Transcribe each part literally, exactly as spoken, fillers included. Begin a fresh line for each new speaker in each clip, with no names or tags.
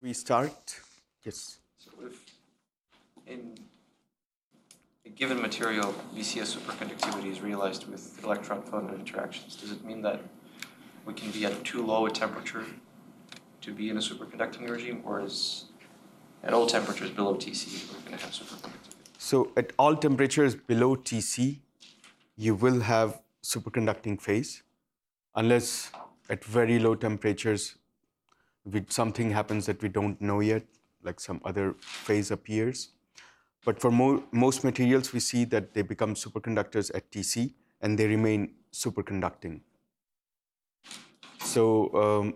We start. Yes.
So if in a given material, V C S superconductivity is realized with electron-photon interactions, does it mean that we can be at too low a temperature to be in a superconducting regime, or is at all temperatures below T C we're going to have superconductivity?
So at all temperatures below T C, you will have superconducting phase, unless at very low temperatures, we, something happens that we don't know yet, like some other phase appears. But for mo- most materials, we see that they become superconductors at T C and they remain superconducting. So um,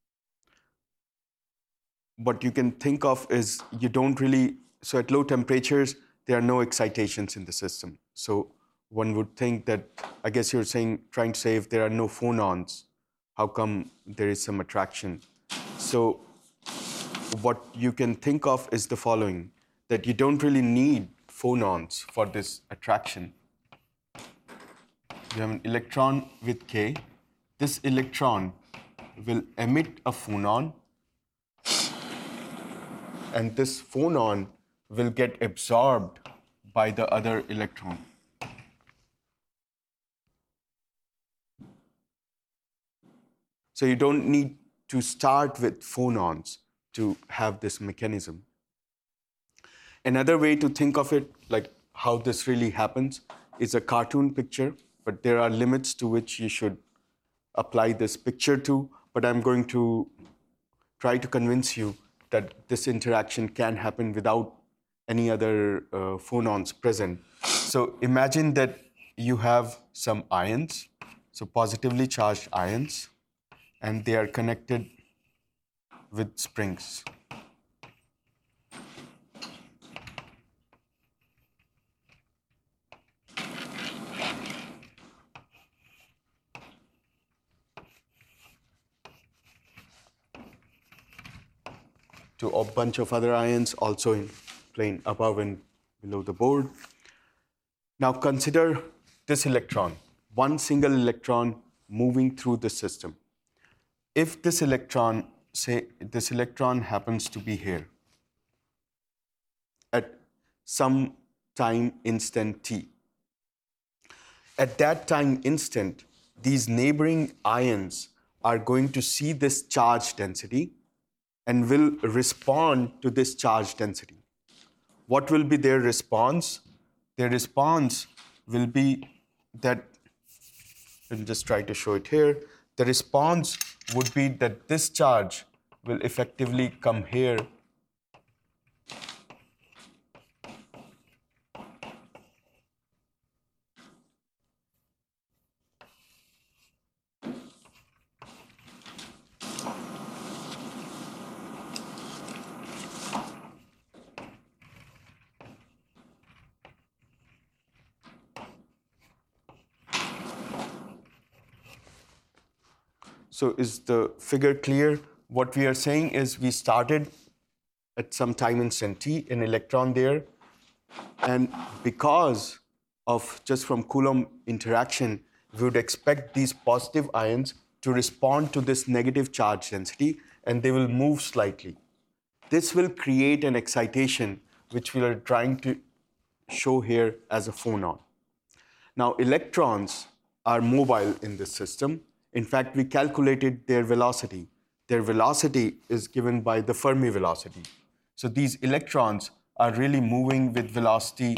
what you can think of is you don't really, so at low temperatures, there are no excitations in the system. So one would think that, I guess you're saying, trying to say if there are no phonons, how come there is some attraction? So what you can think of is the following, that you don't really need phonons for this attraction. You have an electron with K. This electron will emit a phonon, and this phonon will get absorbed by the other electron. So you don't need to start with phonons to have this mechanism. Another way to think of it, like how this really happens, is a cartoon picture, but there are limits to which you should apply this picture to, but I'm going to try to convince you that this interaction can happen without any other uh, phonons present. So imagine that you have some ions, so positively charged ions, and they are connected with springs. To a bunch of other ions also in plane above and below the board. Now consider this electron, one single electron moving through the system. If this electron, say this electron happens to be here at some time instant t. At that time instant, these neighboring ions are going to see this charge density and will respond to this charge density. What will be their response? Their response will be that, let me just try to show it here. The response would be that this charge will effectively come here So is the figure clear? What we are saying is we started at some time instant t, an electron there, and because of just from Coulomb interaction, we would expect these positive ions to respond to this negative charge density, and they will move slightly. This will create an excitation, which we are trying to show here as a phonon. Now, electrons are mobile in this system. In fact, we calculated their velocity. Their velocity is given by the Fermi velocity. So these electrons are really moving with velocity,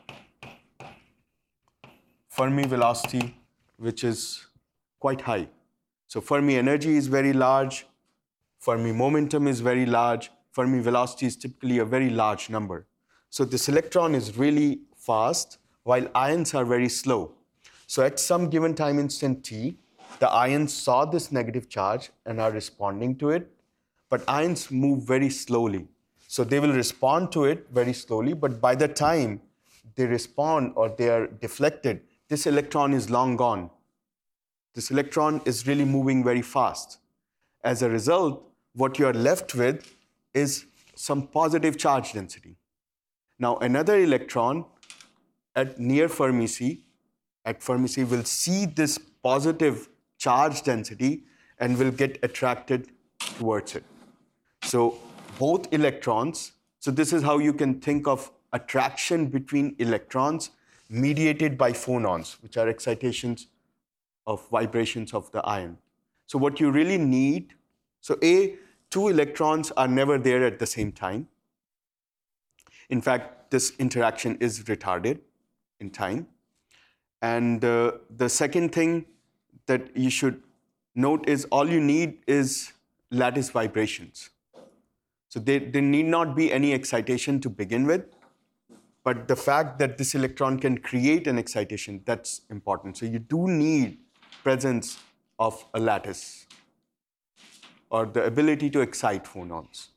Fermi velocity, which is quite high. So Fermi energy is very large, Fermi momentum is very large, Fermi velocity is typically a very large number. So this electron is really fast, while ions are very slow. So at some given time instant t, the ions saw this negative charge and are responding to it, but ions move very slowly. So they will respond to it very slowly, but by the time they respond or they are deflected, this electron is long gone. This electron is really moving very fast. As a result, what you are left with is some positive charge density. Now, another electron at near Fermi C, at Fermi C, will see this positive charge density and will get attracted towards it. So both electrons. So this is how you can think of attraction between electrons mediated by phonons, which are excitations of vibrations of the ion. So what you really need, so A, two electrons are never there at the same time. In fact, this interaction is retarded in time. And uh, the second thing that you should note is all you need is lattice vibrations. So there, there need not be any excitation to begin with, but the fact that this electron can create an excitation, that's important. So you do need presence of a lattice or the ability to excite phonons.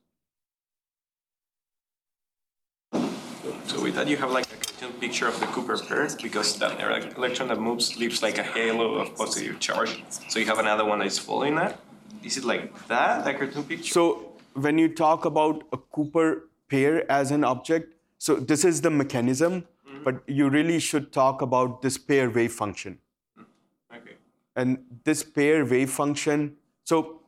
So with that, you have like a cartoon picture of the Cooper pair, because that electron that moves leaves like a halo of positive charge. So you have another one that is following that. Is it like that, that cartoon picture?
So when you talk about a Cooper pair as an object, so this is the mechanism, mm-hmm. but you really should talk about this pair wave function.
Okay.
And this pair wave function, so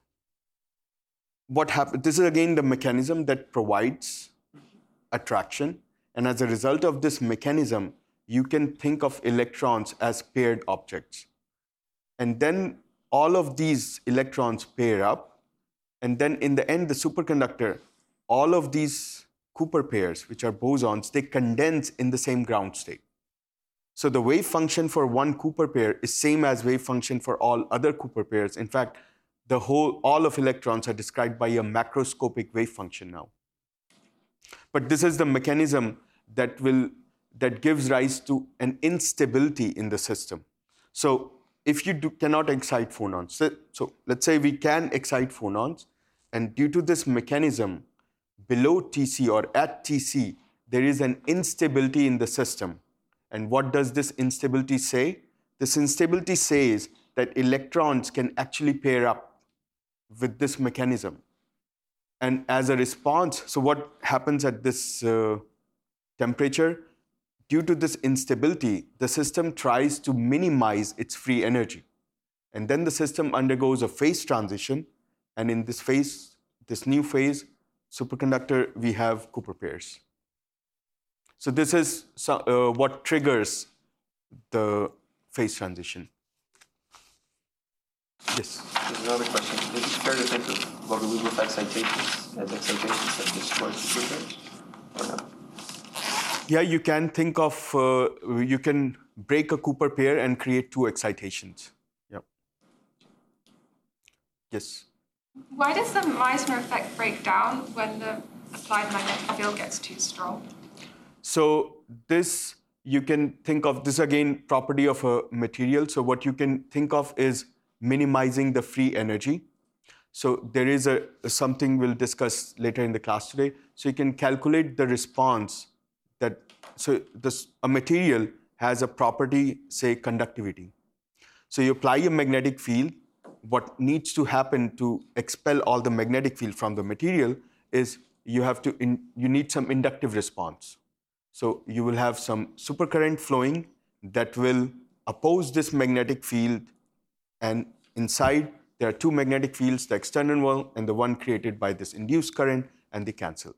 what happens, this is again the mechanism that provides attraction. And as a result of this mechanism, you can think of electrons as paired objects. And then all of these electrons pair up. And then in the end, the superconductor, all of these Cooper pairs, which are bosons, they condense in the same ground state. So the wave function for one Cooper pair is same as wave function for all other Cooper pairs. In fact, the whole, all of electrons are described by a macroscopic wave function now. But this is the mechanism that will that gives rise to an instability in the system. So if you do, cannot excite phonons, so, so let's say we can excite phonons, and due to this mechanism, below T C or at T C, there is an instability in the system. And what does this instability say? This instability says that electrons can actually pair up with this mechanism. And as a response, so what happens at this uh, temperature? Due to this instability, the system tries to minimize its free energy. And then the system undergoes a phase transition. And in this phase, this new phase, superconductor, we have Cooper pairs. So this is uh, what triggers the phase transition. Yes?
There's another question. Is it fair to think of Bogoliubov excitations as excitations that destroy Cooper pairs? Or not?
Yeah, you can think of, uh, you can break a Cooper pair and create two excitations. Yeah. Yes?
Why does the Meissner effect break down when the applied magnetic field gets too strong?
So this, you can think of, this again, property of a material. So what you can think of is minimizing the free energy. So there is a something we'll discuss later in the class today. So you can calculate the response that, so this, a material has a property, say conductivity. So you apply a magnetic field. What needs to happen to expel all the magnetic field from the material is you have to, in, you need some inductive response. So you will have some supercurrent flowing that will oppose this magnetic field, and inside there are two magnetic fields, the external one and the one created by this induced current, and they cancel.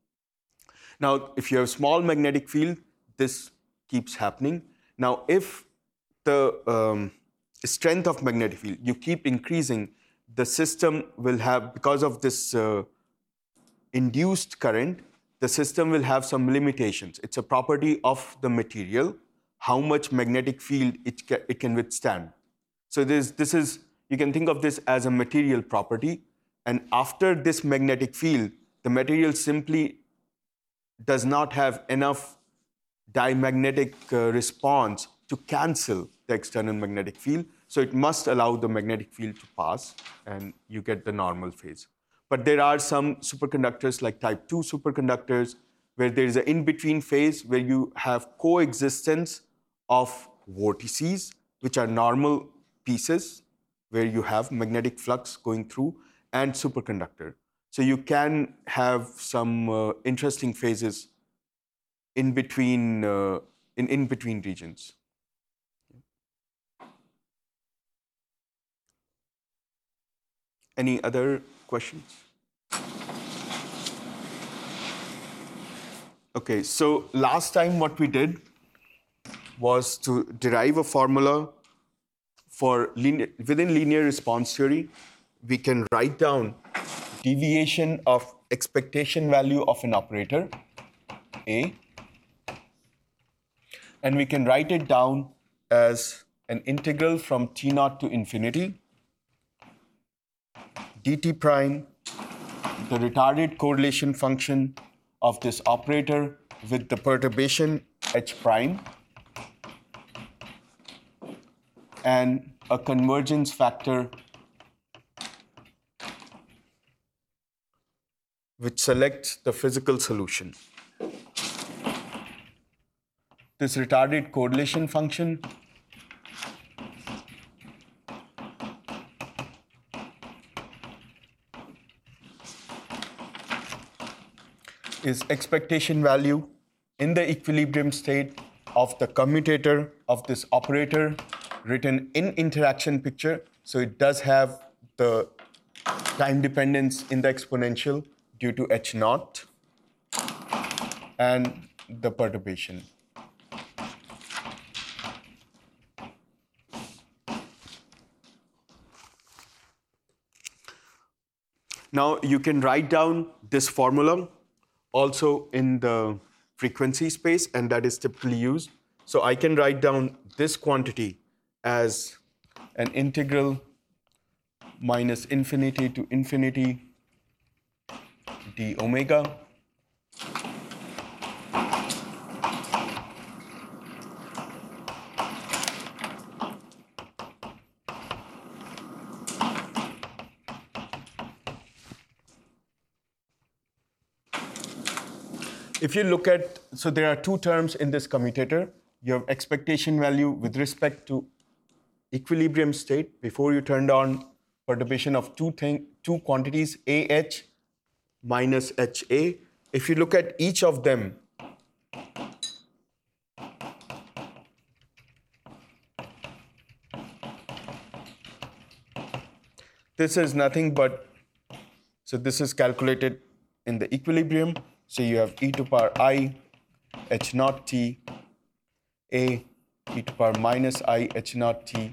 Now, if you have small magnetic field, this keeps happening. Now, if the um, strength of magnetic field, you keep increasing, the system will have, because of this uh, induced current, the system will have some limitations. It's a property of the material, how much magnetic field it, ca it can withstand. So this, this is, you can think of this as a material property. And after this magnetic field, the material simply does not have enough diamagnetic uh, response to cancel the external magnetic field. So it must allow the magnetic field to pass, and you get the normal phase. But there are some superconductors like type two superconductors where there is an in-between phase where you have coexistence of vortices, which are normal pieces where you have magnetic flux going through, and superconductor. So you can have some uh, interesting phases in between, uh, in in-between regions. Any other questions? Okay, so last time what we did was to derive a formula for linear, within linear response theory, we can write down deviation of expectation value of an operator, A, and we can write it down as an integral from T naught to infinity, dt prime, the retarded correlation function of this operator with the perturbation H prime, and a convergence factor which selects the physical solution. This retarded correlation function is expectation value in the equilibrium state of the commutator of this operator written in interaction picture. So it does have the time dependence in the exponential due to H naught and the perturbation. Now you can write down this formula also in the frequency space, and that is typically used. So I can write down this quantity as an integral minus infinity to infinity d omega If you look at, so there are two terms in this commutator. You have expectation value with respect to equilibrium state before you turned on perturbation of two thing, two quantities, A H minus H A. If you look at each of them, this is nothing but, so this is calculated in the equilibrium. So you have e to power I h naught t a e to power minus I h naught t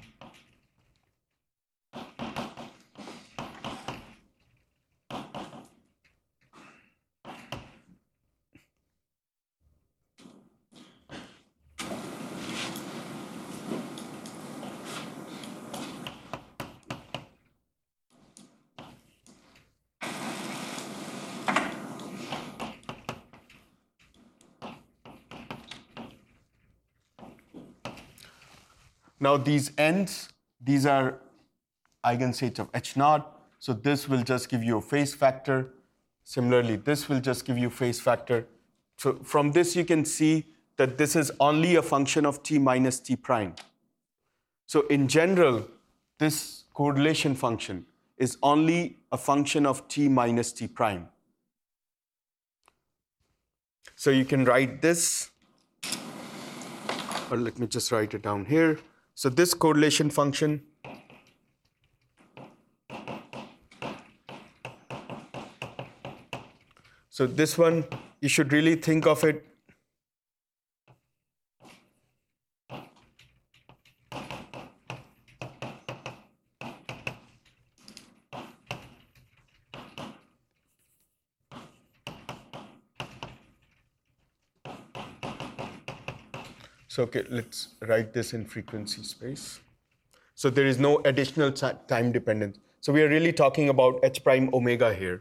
Now these ends, these are eigenstates of H naught. So this will just give you a phase factor. Similarly, this will just give you phase factor. So from this you can see that this is only a function of t minus t prime. So in general, this correlation function is only a function of t minus t prime. So you can write this, or let me just write it down here. So this correlation function so this one, you should really think of it So, okay, let's write this in frequency space. So there is no additional time dependence. So we are really talking about H prime omega here.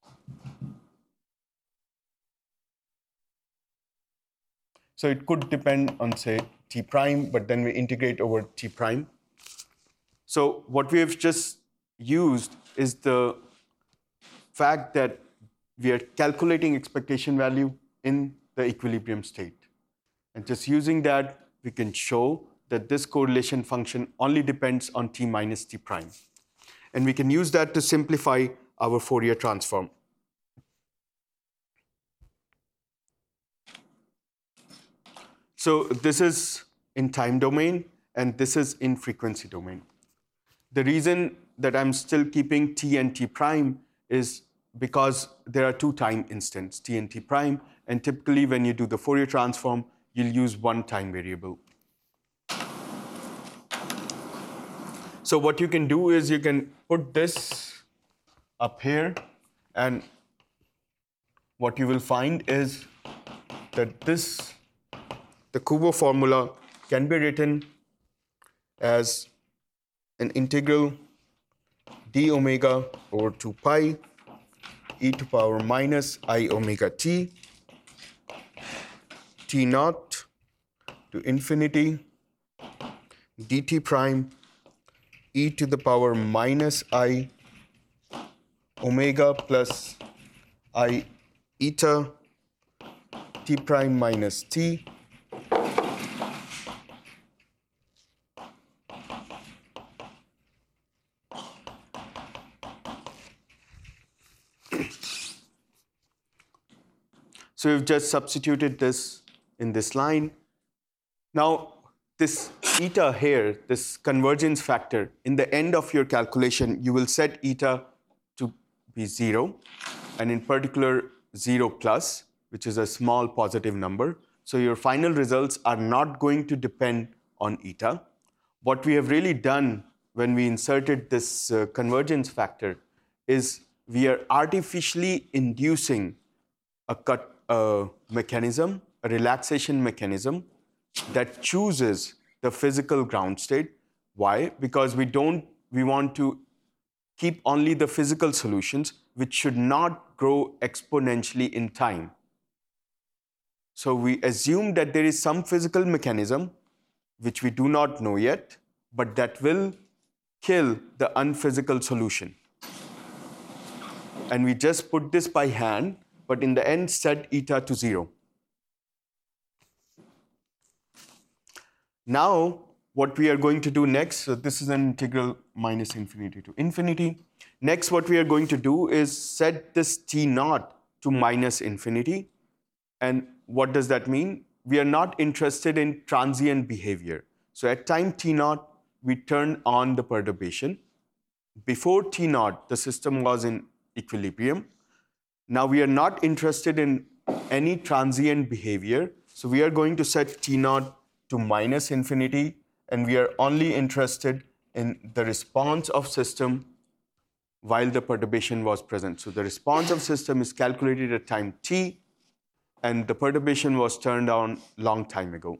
So it could depend on, say, T prime, but then we integrate over T prime. So what we have just used is the fact that we are calculating expectation value in the equilibrium state. And just using that, we can show that this correlation function only depends on t minus t prime. And we can use that to simplify our Fourier transform. So this is in time domain, and this is in frequency domain. The reason that I'm still keeping t and t prime is because there are two time instants, t and t prime, and typically when you do the Fourier transform, you'll use one time variable. So what you can do is you can put this up here, and what you will find is that this, the Kubo formula can be written as an integral d omega over two pi e to power minus I omega t, t naught to infinity dt prime e to the power minus I omega plus I eta t prime minus t So we've just substituted this in this line. Now, this eta here, this convergence factor, in the end of your calculation, you will set eta to be zero, and in particular, zero plus, which is a small positive number. So your final results are not going to depend on eta. What we have really done when we inserted this uh, convergence factor is we are artificially inducing a cut a mechanism, a relaxation mechanism that chooses the physical ground state. Why? Because we don't, we want to keep only the physical solutions, which should not grow exponentially in time. So we assume that there is some physical mechanism, which we do not know yet, but that will kill the unphysical solution. And we just put this by hand, but in the end set eta to zero. Now, what we are going to do next, so this is an integral minus infinity to infinity. Next, what we are going to do is set this t naught to minus infinity. And what does that mean? We are not interested in transient behavior. So at time t naught, we turn on the perturbation. Before t naught, the system was in equilibrium. Now we are not interested in any transient behavior. So we are going to set t naught to minus infinity, and we are only interested in the response of system while the perturbation was present. So the response of system is calculated at time t, and the perturbation was turned on long time ago.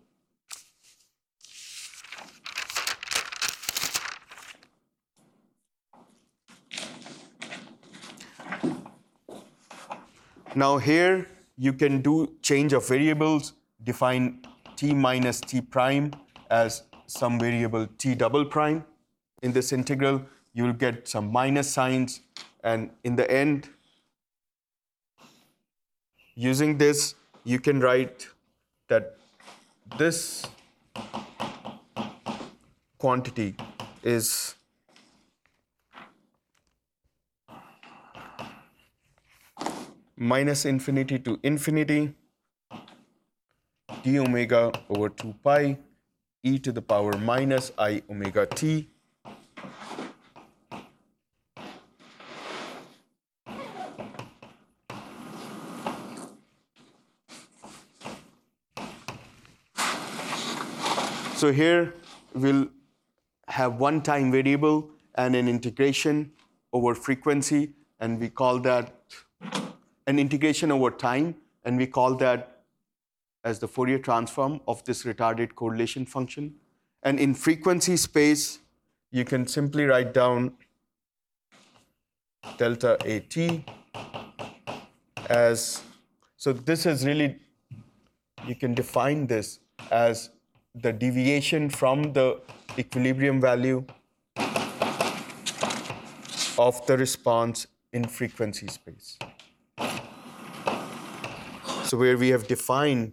Now here you can do change of variables, define t minus t prime as some variable t double prime. In this integral, you will get some minus signs, and in the end, using this, you can write that this quantity is minus infinity to infinity d omega over two pi e to the power minus I omega t So here we'll have one time variable and an integration over frequency, and we call that an integration over time, and we call that as the Fourier transform of this retarded correlation function. And in frequency space, you can simply write down delta at as, so this is really, you can define this as the deviation from the equilibrium value of the response in frequency space. So where we have defined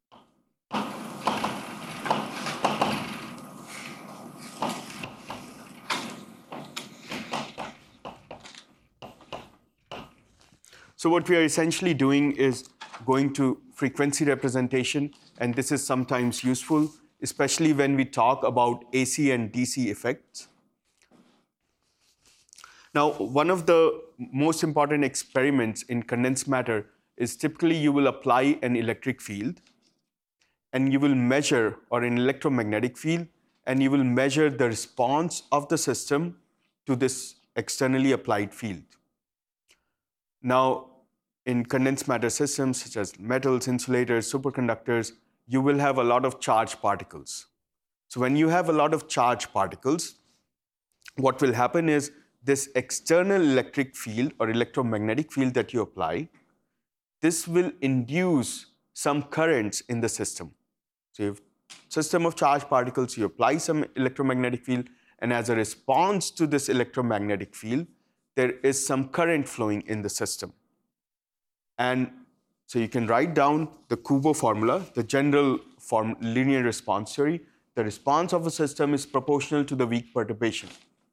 So what we are essentially doing is going to frequency representation, and this is sometimes useful, especially when we talk about A C and D C effects. Now, one of the most important experiments in condensed matter is typically you will apply an electric field and you will measure, or an electromagnetic field, and you will measure the response of the system to this externally applied field. Now, in condensed matter systems such as metals, insulators, superconductors, you will have a lot of charged particles. So when you have a lot of charged particles, what will happen is this external electric field or electromagnetic field that you apply, this will induce some currents in the system. So you have a system of charged particles, you apply some electromagnetic field, and as a response to this electromagnetic field, there is some current flowing in the system. And so you can write down the Kubo formula, the general form, linear response theory. The response of a system is proportional to the weak perturbation.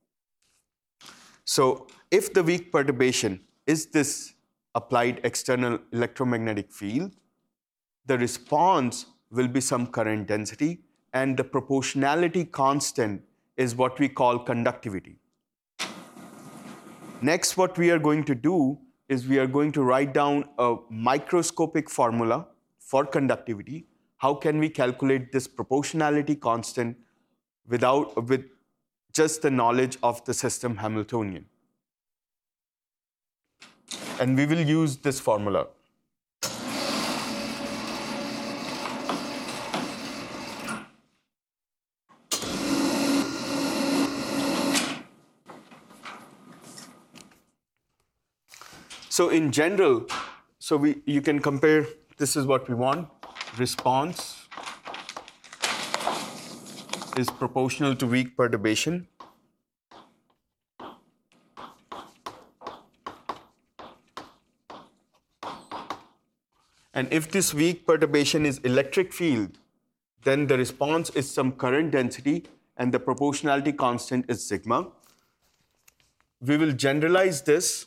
So if the weak perturbation is this applied external electromagnetic field, the response will be some current density, and the proportionality constant is what we call conductivity. Next, what we are going to do is we are going to write down a microscopic formula for conductivity. How can we calculate this proportionality constant without, with just the knowledge of the system Hamiltonian? And we will use this formula. So in general, so we you can compare, this is what we want. Response is proportional to weak perturbation. And if this weak perturbation is electric field, then the response is some current density and the proportionality constant is sigma. We will generalize this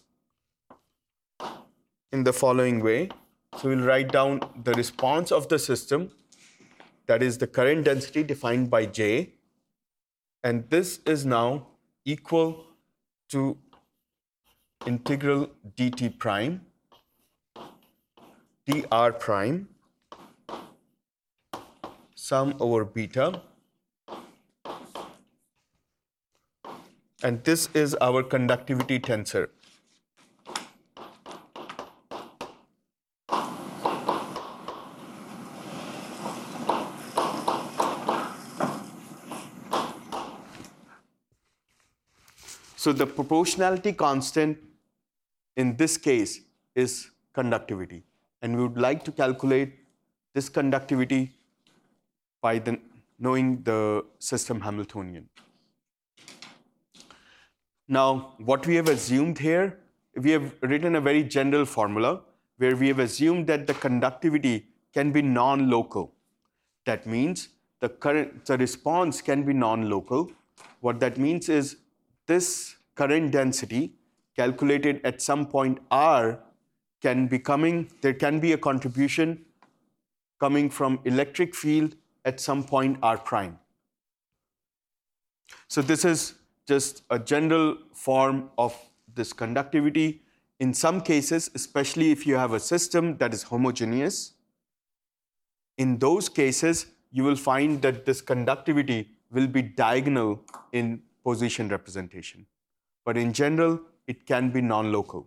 in the following way. So we'll write down the response of the system, that is the current density defined by J, and this is now equal to integral dt prime dr prime sum over beta, and this is our conductivity tensor. So the proportionality constant in this case is conductivity, and we would like to calculate this conductivity by the, knowing the system Hamiltonian. Now, what we have assumed here, we have written a very general formula where we have assumed that the conductivity can be non-local. That means the current, the response can be non-local. What that means is this current density calculated at some point R can be coming, there can be a contribution coming from electric field at some point R prime. So this is just a general form of this conductivity. In some cases, especially if you have a system that is homogeneous, in those cases, you will find that this conductivity will be diagonal in position representation. But in general, it can be non-local.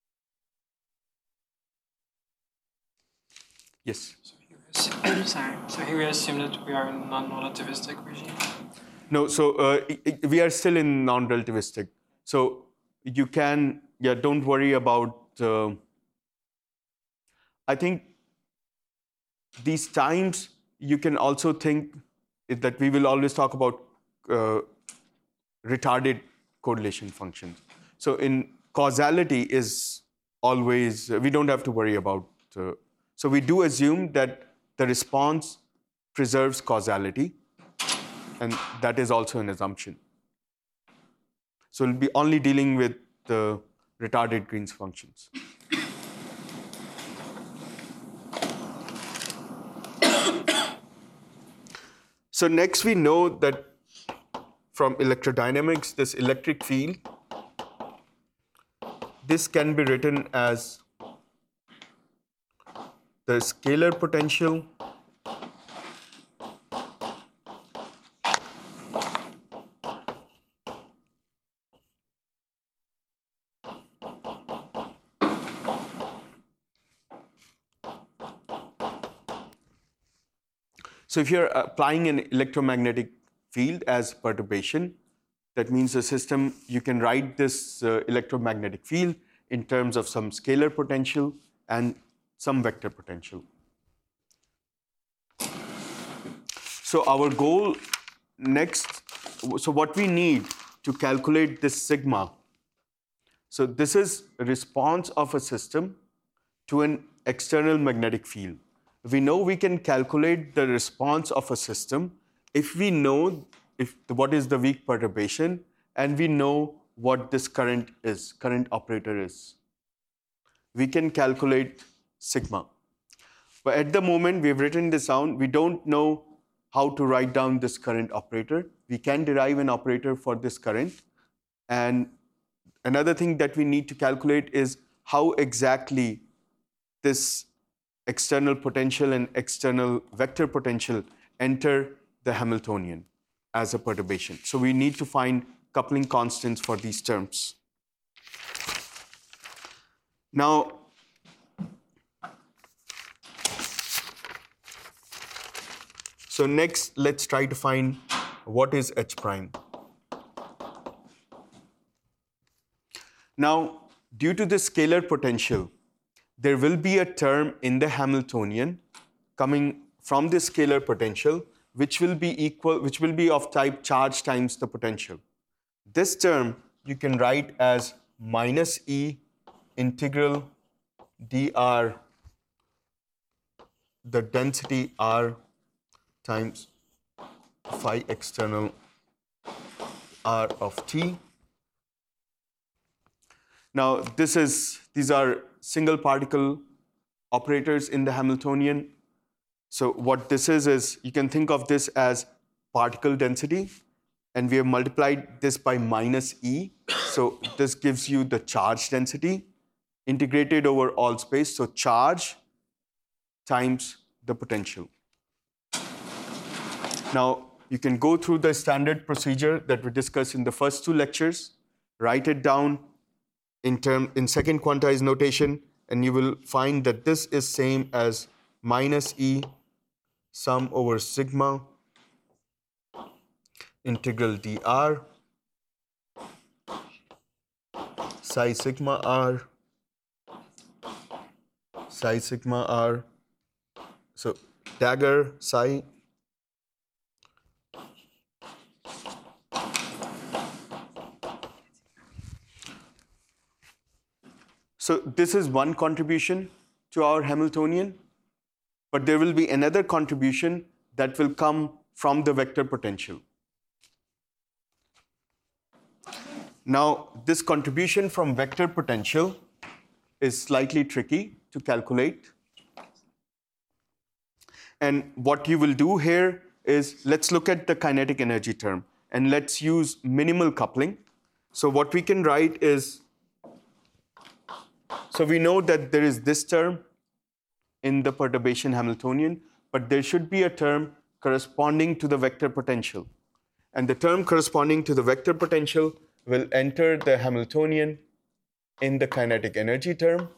Yes?
So here we assume, sorry. So here we assume that we are in a non-relativistic regime.
No, so uh, we are still in non-relativistic. So you can, yeah, don't worry about, uh, I think these times you can also think that we will always talk about uh, retarded correlation functions. So in causality is always, we don't have to worry about, uh, so we do assume that the response preserves causality, and that is also an assumption. So we'll be only dealing with the retarded Green's functions. So next we know that from electrodynamics, this electric field this can be written as the scalar potential So if you're applying an electromagnetic field as perturbation, that means the system, you can write this uh, electromagnetic field in terms of some scalar potential and some vector potential. So our goal next, so what we need to calculate this sigma, so this is a response of a system to an external magnetic field. We know we can calculate the response of a system if we know if what is the weak perturbation and we know what this current is, current operator is. We can calculate sigma. But at the moment we've written this down, we don't know how to write down this current operator. We can derive an operator for this current. And another thing that we need to calculate is how exactly this external potential and external vector potential enter the Hamiltonian as a perturbation. So we need to find coupling constants for these terms. Now, so next, let's try to find what is H prime. Now, due to the scalar potential, there will be a term in the Hamiltonian coming from the scalar potential which will be equal, which will be of type charge times the potential. This term you can write as minus E integral dr, the density R times phi external R of t. Now this is, these are single particle operators in the Hamiltonian. So what this is, is you can think of this as particle density, and we have multiplied this by minus E. So this gives you the charge density integrated over all space. So charge times the potential. Now you can go through the standard procedure that we discussed in the first two lectures, write it down in term in second quantized notation, and you will find that this is same as minus E sum over sigma integral dr psi sigma r psi sigma r, so dagger psi So this is one contribution to our Hamiltonian, but there will be another contribution that will come from the vector potential. Now, this contribution from vector potential is slightly tricky to calculate. And what you will do here is, let's look at the kinetic energy term, and let's use minimal coupling. So what we can write is, so we know that there is this term in the perturbation Hamiltonian, but there should be a term corresponding to the vector potential. And the term corresponding to the vector potential will enter the Hamiltonian in the kinetic energy term.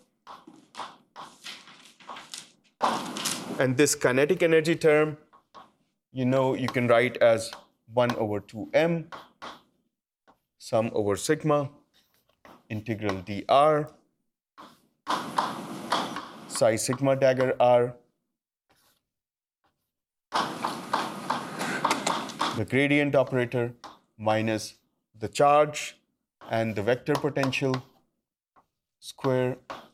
And this kinetic energy term, you know, you can write as one over two m sum over sigma integral dr psi sigma dagger r, the gradient operator minus the charge and the vector potential square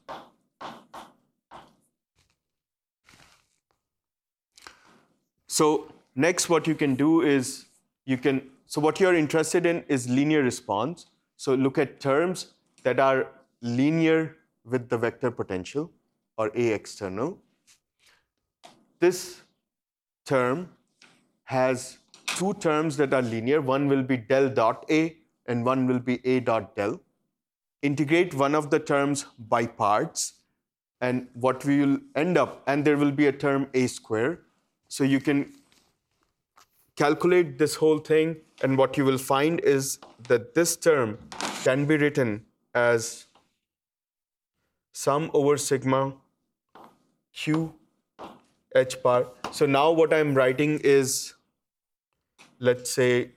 So next what you can do is you can, so what you're interested in is linear response. So look at terms that are linear with the vector potential or A external. This term has two terms that are linear. One will be del dot A and one will be A dot del. integrate one of the terms by parts, and what we will end up, and there will be a term a square. So you can calculate this whole thing, and what you will find is that this term can be written as sum over sigma q h bar. So now what I'm writing is, let's say,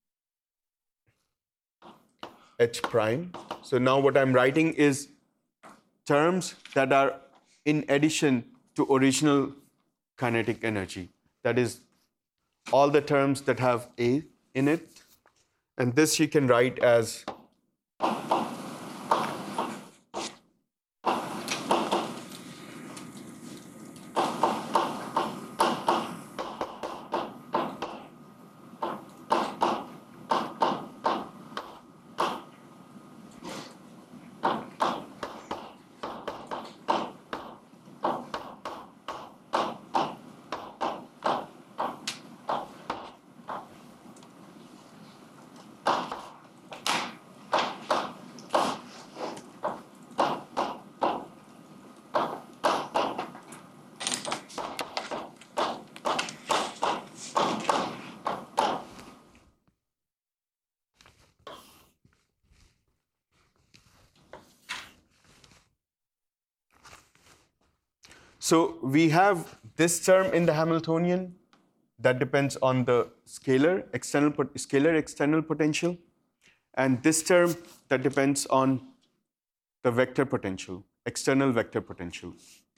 h prime. So now what I'm writing is terms that are in addition to original kinetic energy. That is, all the terms that have A in it. And this you can write as So we have this term in the Hamiltonian that depends on the scalar external pot- scalar external potential, and this term that depends on the vector potential, external vector potential.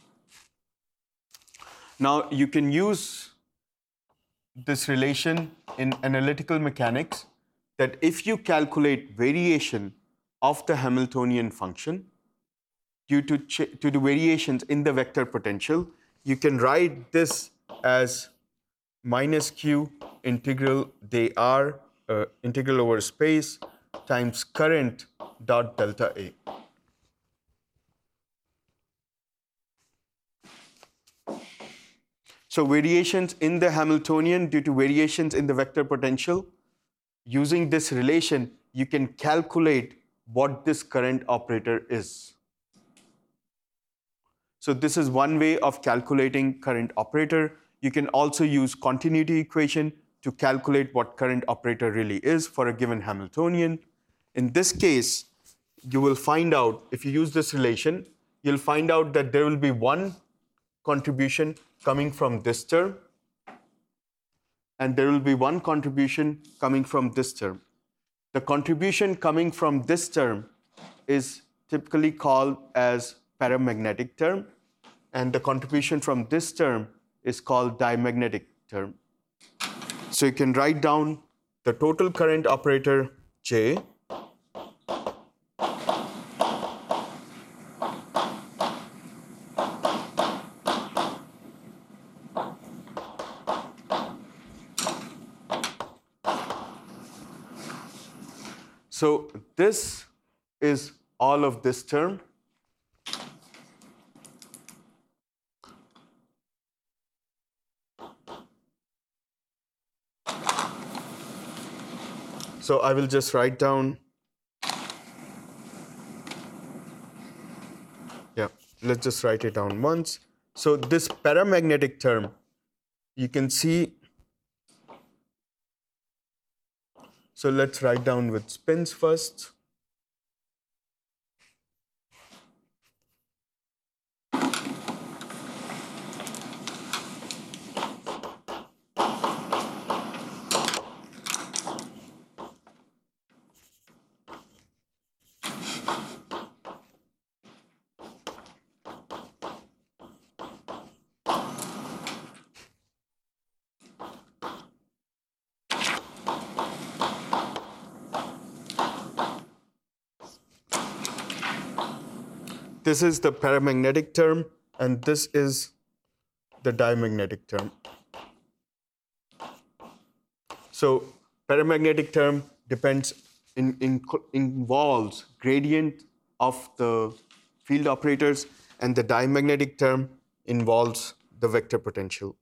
Now you can use this relation in analytical mechanics, that if you calculate variation of the Hamiltonian function due to, ch- to the variations in the vector potential, you can write this as minus q integral dr, uh, integral over space, times current dot delta A. So variations in the Hamiltonian due to variations in the vector potential, using this relation, you can calculate what this current operator is. So this is one way of calculating current operator. You can also use continuity equation to calculate what current operator really is for a given Hamiltonian. In this case, you will find out, if you use this relation, you'll find out that there will be one contribution coming from this term, and there will be one contribution coming from this term. The contribution coming from this term is typically called as paramagnetic term, and the contribution from this term is called diamagnetic term. So you can write down the total current operator J So this is all of this term. So I will just write down, yeah, let's just write it down once. So this paramagnetic term, you can see, so let's write down with spins first. This is the paramagnetic term, and this is the diamagnetic term. So paramagnetic term depends in, in involves gradient of the field operators, and the diamagnetic term involves the vector potential.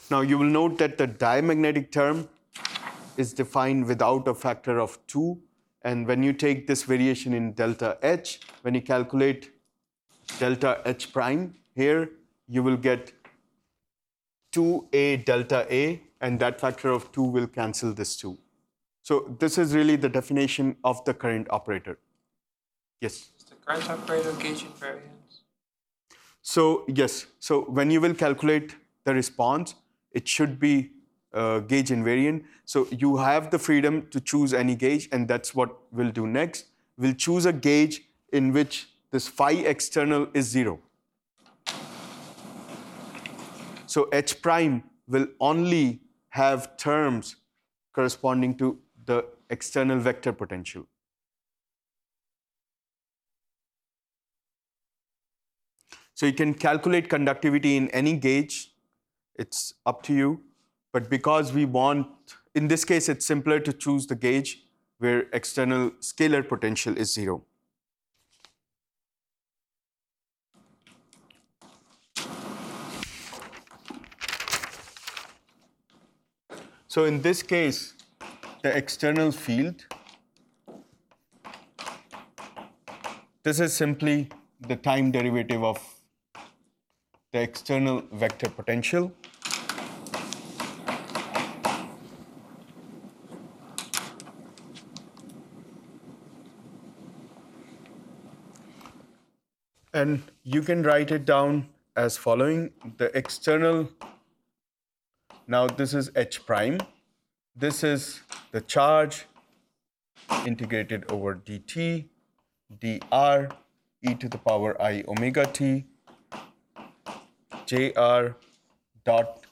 Now you will note that the diamagnetic term is defined without a factor of two. And when you take this variation in delta H, when you calculate delta H prime here, you will get two A delta A, and that factor of two will cancel this two. So this is really the definition of the current operator. Yes?
Is the current operator gauge invariant?
So yes, so when you will calculate the response, it should be uh, gauge invariant. So you have the freedom to choose any gauge, and that's what we'll do next. We'll choose a gauge in which this phi external is zero. So H prime will only have terms corresponding to the external vector potential. So you can calculate conductivity in any gauge. It's up to you. But because we want, in this case, it's simpler to choose the gauge where external scalar potential is zero. So in this case, the external field, this is simply the time derivative of the external vector potential. And you can write it down as following. The external, now this is H prime. This is the charge integrated over dt, dr, e to the power I omega t, jr dot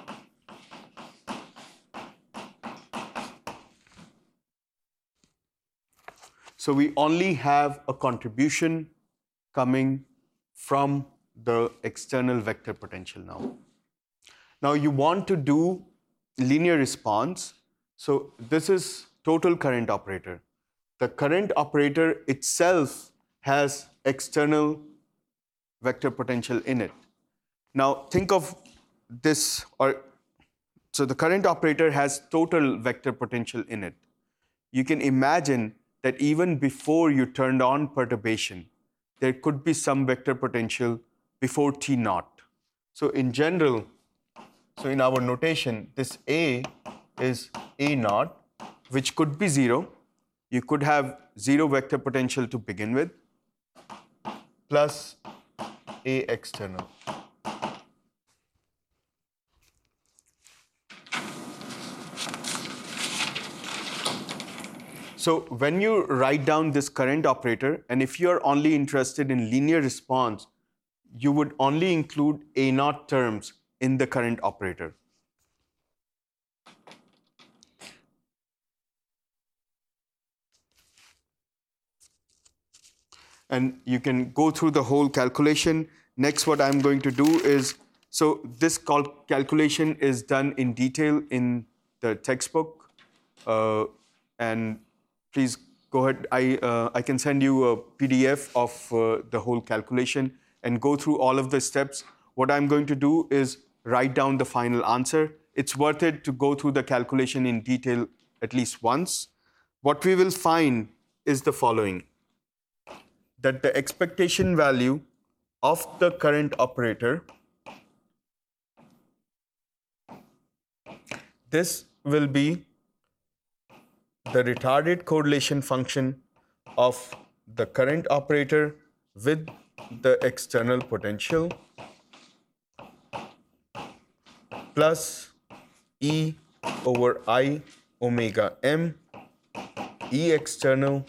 so we only have a contribution coming from the external vector potential now. Now you want to do linear response. So this is total current operator. The current operator itself has external vector potential in it. Now think of this, or so the current operator has total vector potential in it. You can imagine that even before you turned on perturbation, there could be some vector potential before T naught. So in general, so in our notation, this A is A naught, which could be zero. You could have zero vector potential to begin with, plus A external. So when you write down this current operator, and if you are only interested in linear response, you would only include A naught terms in the current operator. And you can go through the whole calculation. Next, what I'm going to do is, so this cal calculation is done in detail in the textbook. Uh, and please go ahead. I, uh, I can send you a P D F of uh, the whole calculation and go through all of the steps. What I'm going to do is write down the final answer. It's worth it to go through the calculation in detail at least once. What we will find is the following, that the expectation value of the current operator, this will be the retarded correlation function of the current operator with the external potential plus E over I omega m E external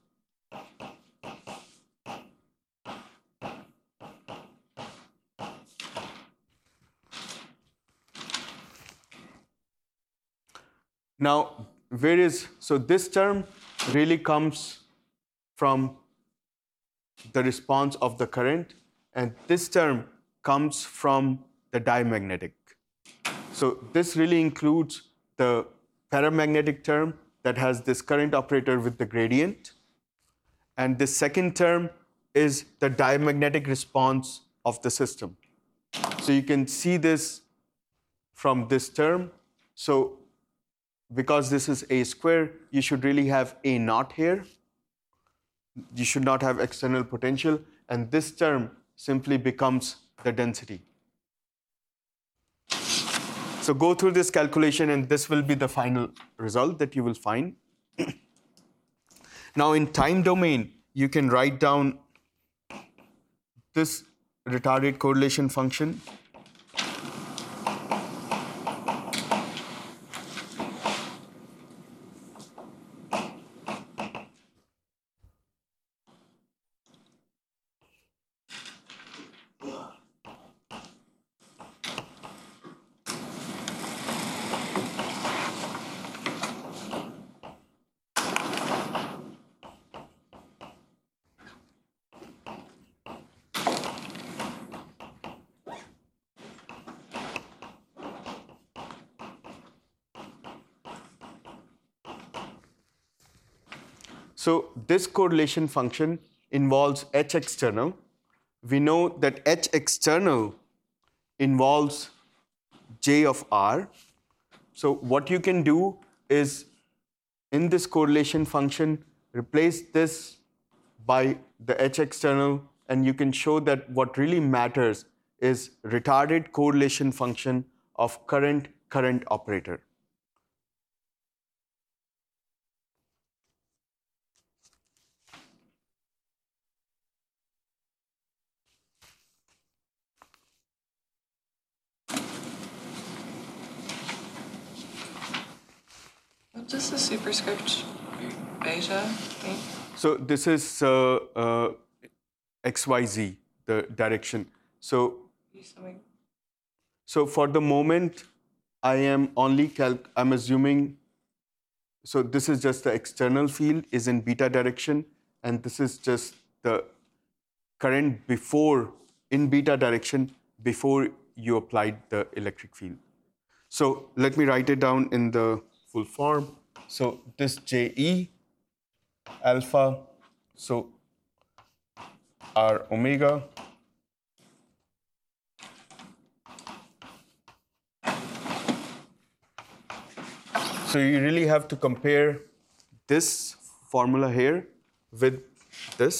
Now, where is, so this term really comes from the response of the current, and this term comes from the diamagnetic. So this really includes the paramagnetic term that has this current operator with the gradient, and the second term is the diamagnetic response of the system. So you can see this from this term. So because this is a square, you should really have a naught here. You should not have external potential, and this term simply becomes the density. So go through this calculation, and this will be the final result that you will find. Now in time domain, you can write down this retarded correlation function. So this correlation function involves H external. We know that H external involves J of R. So what you can do is, in this correlation function, replace this by the H external, and you can show that what really matters is retarded correlation function of current current operator.
What does the superscript beta mean?
So this is uh, uh, X Y Z, the direction. So, so for the moment, I am only calc. I'm assuming. So this is just the external field is in beta direction, and this is just the current before in beta direction before you applied the electric field. So let me write it down in the full form. So this J E alpha, so R omega. So you really have to compare this formula here with this.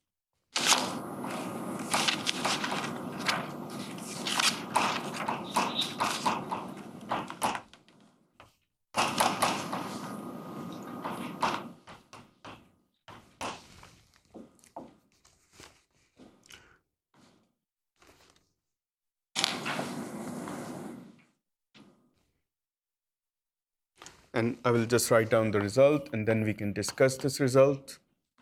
And I will just write down the result, and then we can discuss this result.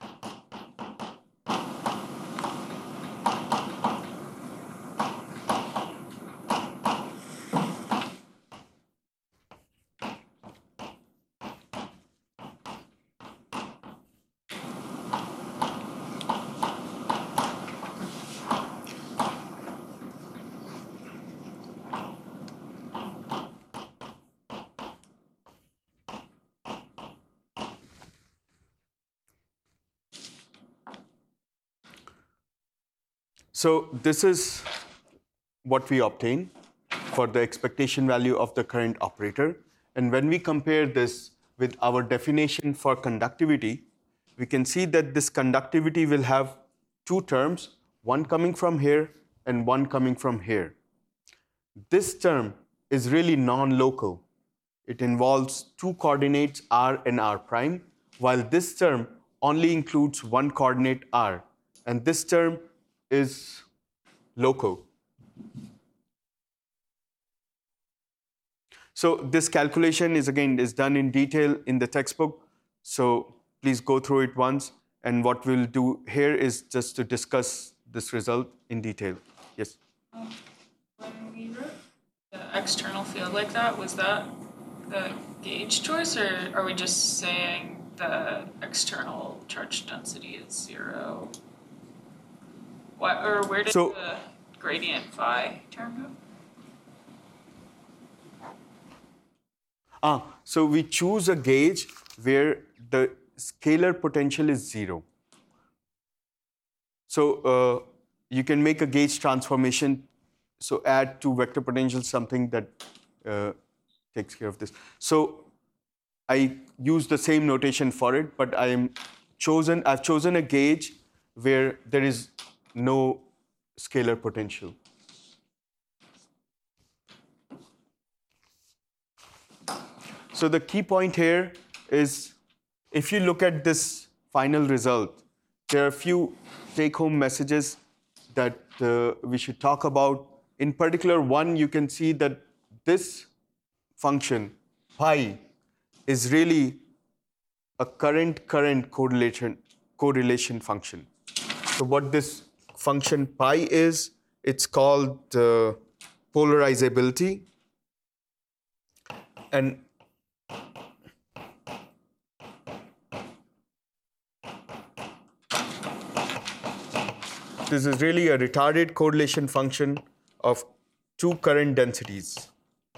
So this is what we obtain for the expectation value of the current operator. And when we compare this with our definition for conductivity, we can see that this conductivity will have two terms, one coming from here and one coming from here. This term is really non-local. It involves two coordinates r and r prime, while this term only includes one coordinate r, and this term is local. So this calculation is again is done in detail in the textbook. So please go through it once. And what we'll do here is just to discuss this result in detail. Yes.
Um, when we wrote the external field like that, was that the gauge choice, or are we just saying the external charge density is zero? What, or where did
So-
the gradient phi term go?
Ah, so we choose a gauge where the scalar potential is zero. So uh, you can make a gauge transformation, so add to vector potential something that uh, takes care of this. So I use the same notation for it, but I am chosen, I've chosen a gauge where there is no scalar potential. So the key point here is, if you look at this final result, there are a few take-home messages that uh, we should talk about. In particular, one, you can see that this function, pi, is really a current-current correlation, correlation function. So what this function pi is, it's called uh, polarizability. And this is really a retarded correlation function of two current densities.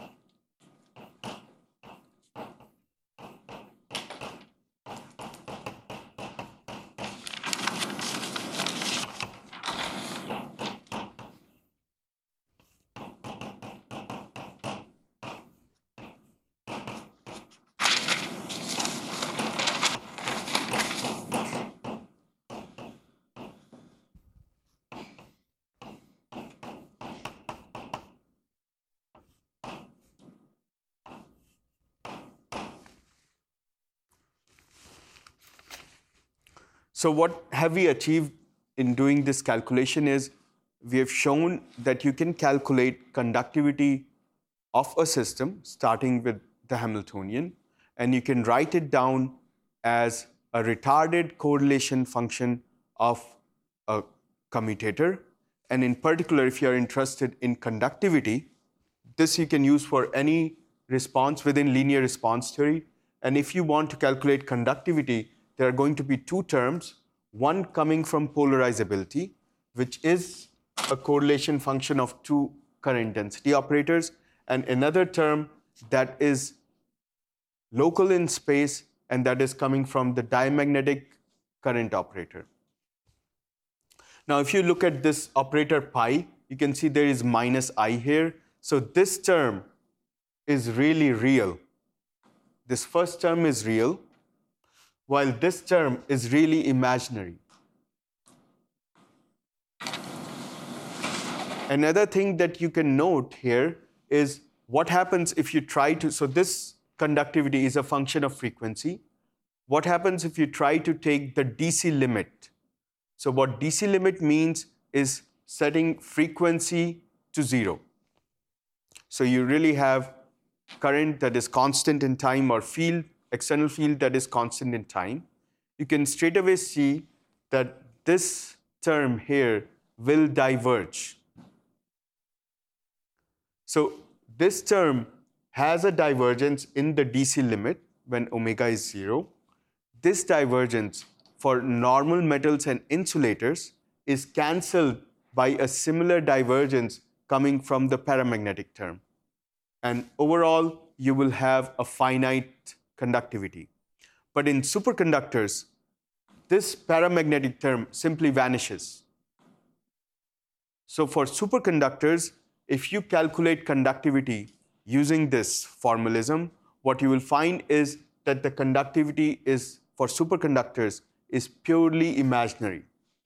So what have we achieved in doing this calculation is, we have shown that you can calculate conductivity of a system starting with the Hamiltonian, and you can write it down as a retarded correlation function of a commutator. And in particular, if you're interested in conductivity, this you can use for any response within linear response theory. And if you want to calculate conductivity, there are going to be two terms, one coming from polarizability, which is a correlation function of two current density operators, and another term that is local in space, and that is coming from the diamagnetic current operator. Now, if you look at this operator pi, you can see there is minus I here. So this term is really real. This first term is real, while this term is really imaginary. Another thing that you can note here is what happens if you try to, so this conductivity is a function of frequency. What happens if you try to take the D C limit? So what D C limit means is setting frequency to zero. So you really have current that is constant in time, or field, external field that is constant in time. You can straight away see that this term here will diverge. So this term has a divergence in the D C limit when omega is zero. This divergence for normal metals and insulators is cancelled by a similar divergence coming from the paramagnetic term. And overall, you will have a finite conductivity. But in superconductors, this paramagnetic term simply vanishes. So for superconductors, if you calculate conductivity using this formalism, what you will find is that the conductivity is, for superconductors, is purely imaginary.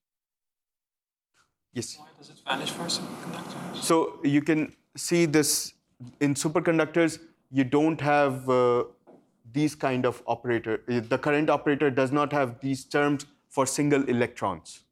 Yes?
Why does it vanish for superconductors?
So you can see this in superconductors, you don't have uh, these kind of operator. The current operator does not have these terms for single electrons.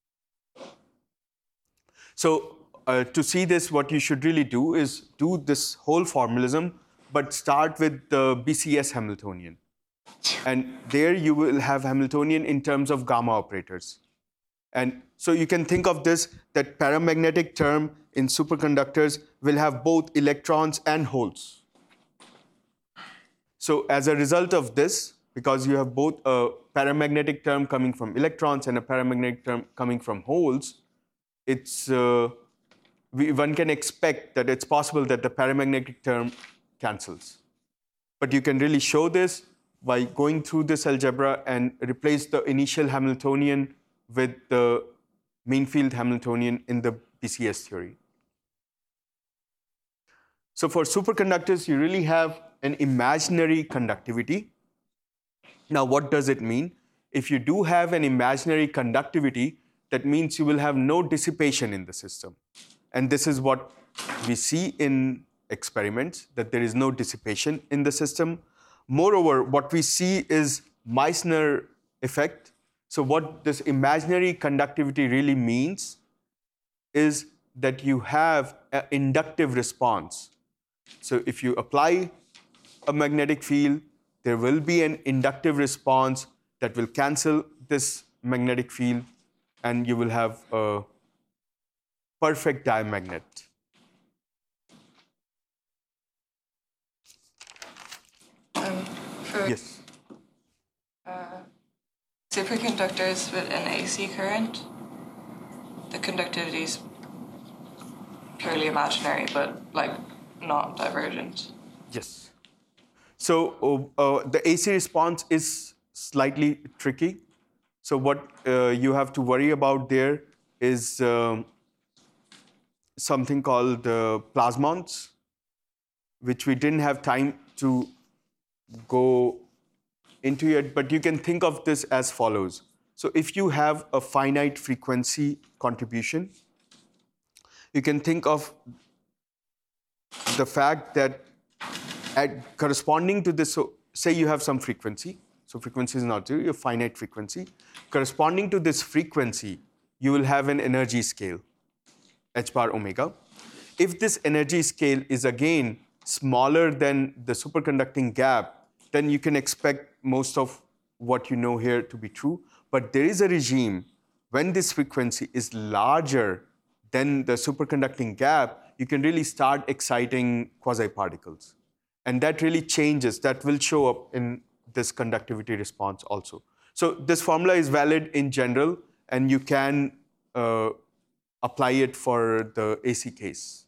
So uh, to see this, what you should really do is do this whole formalism, but start with the B C S Hamiltonian. And there you will have Hamiltonian in terms of gamma operators. And so you can think of this, that paramagnetic term in superconductors will have both electrons and holes. So as a result of this, because you have both a paramagnetic term coming from electrons and a paramagnetic term coming from holes, it's, uh, we, one can expect that it's possible that the paramagnetic term cancels. But you can really show this by going through this algebra and replace the initial Hamiltonian with the mean field Hamiltonian in the B C S theory. So for superconductors, you really have an imaginary conductivity. Now, what does it mean? If you do have an imaginary conductivity, that means you will have no dissipation in the system. And this is what we see in experiments, that there is no dissipation in the system. Moreover, what we see is Meissner effect. So what this imaginary conductivity really means is that you have an inductive response. So if you apply a magnetic field, there will be an inductive response that will cancel this magnetic field, and you will have a perfect diamagnet.
Um, for
Yes.
superconductors with an A C current, the conductivity is purely imaginary, but like not divergent.
Yes. So uh, uh, the A C response is slightly tricky. So what uh, you have to worry about there is um, something called uh, plasmons, which we didn't have time to go into it, but you can think of this as follows. So if you have a finite frequency contribution, you can think of the fact that at corresponding to this, so say you have some frequency, so frequency is not zero, you have finite frequency. Corresponding to this frequency, you will have an energy scale, h bar omega. If this energy scale is again smaller than the superconducting gap, then you can expect most of what you know here to be true. But there is a regime when this frequency is larger than the superconducting gap, you can really start exciting quasi-particles. And that really changes, that will show up in this conductivity response also. So this formula is valid in general, and you can uh, apply it for the A C case.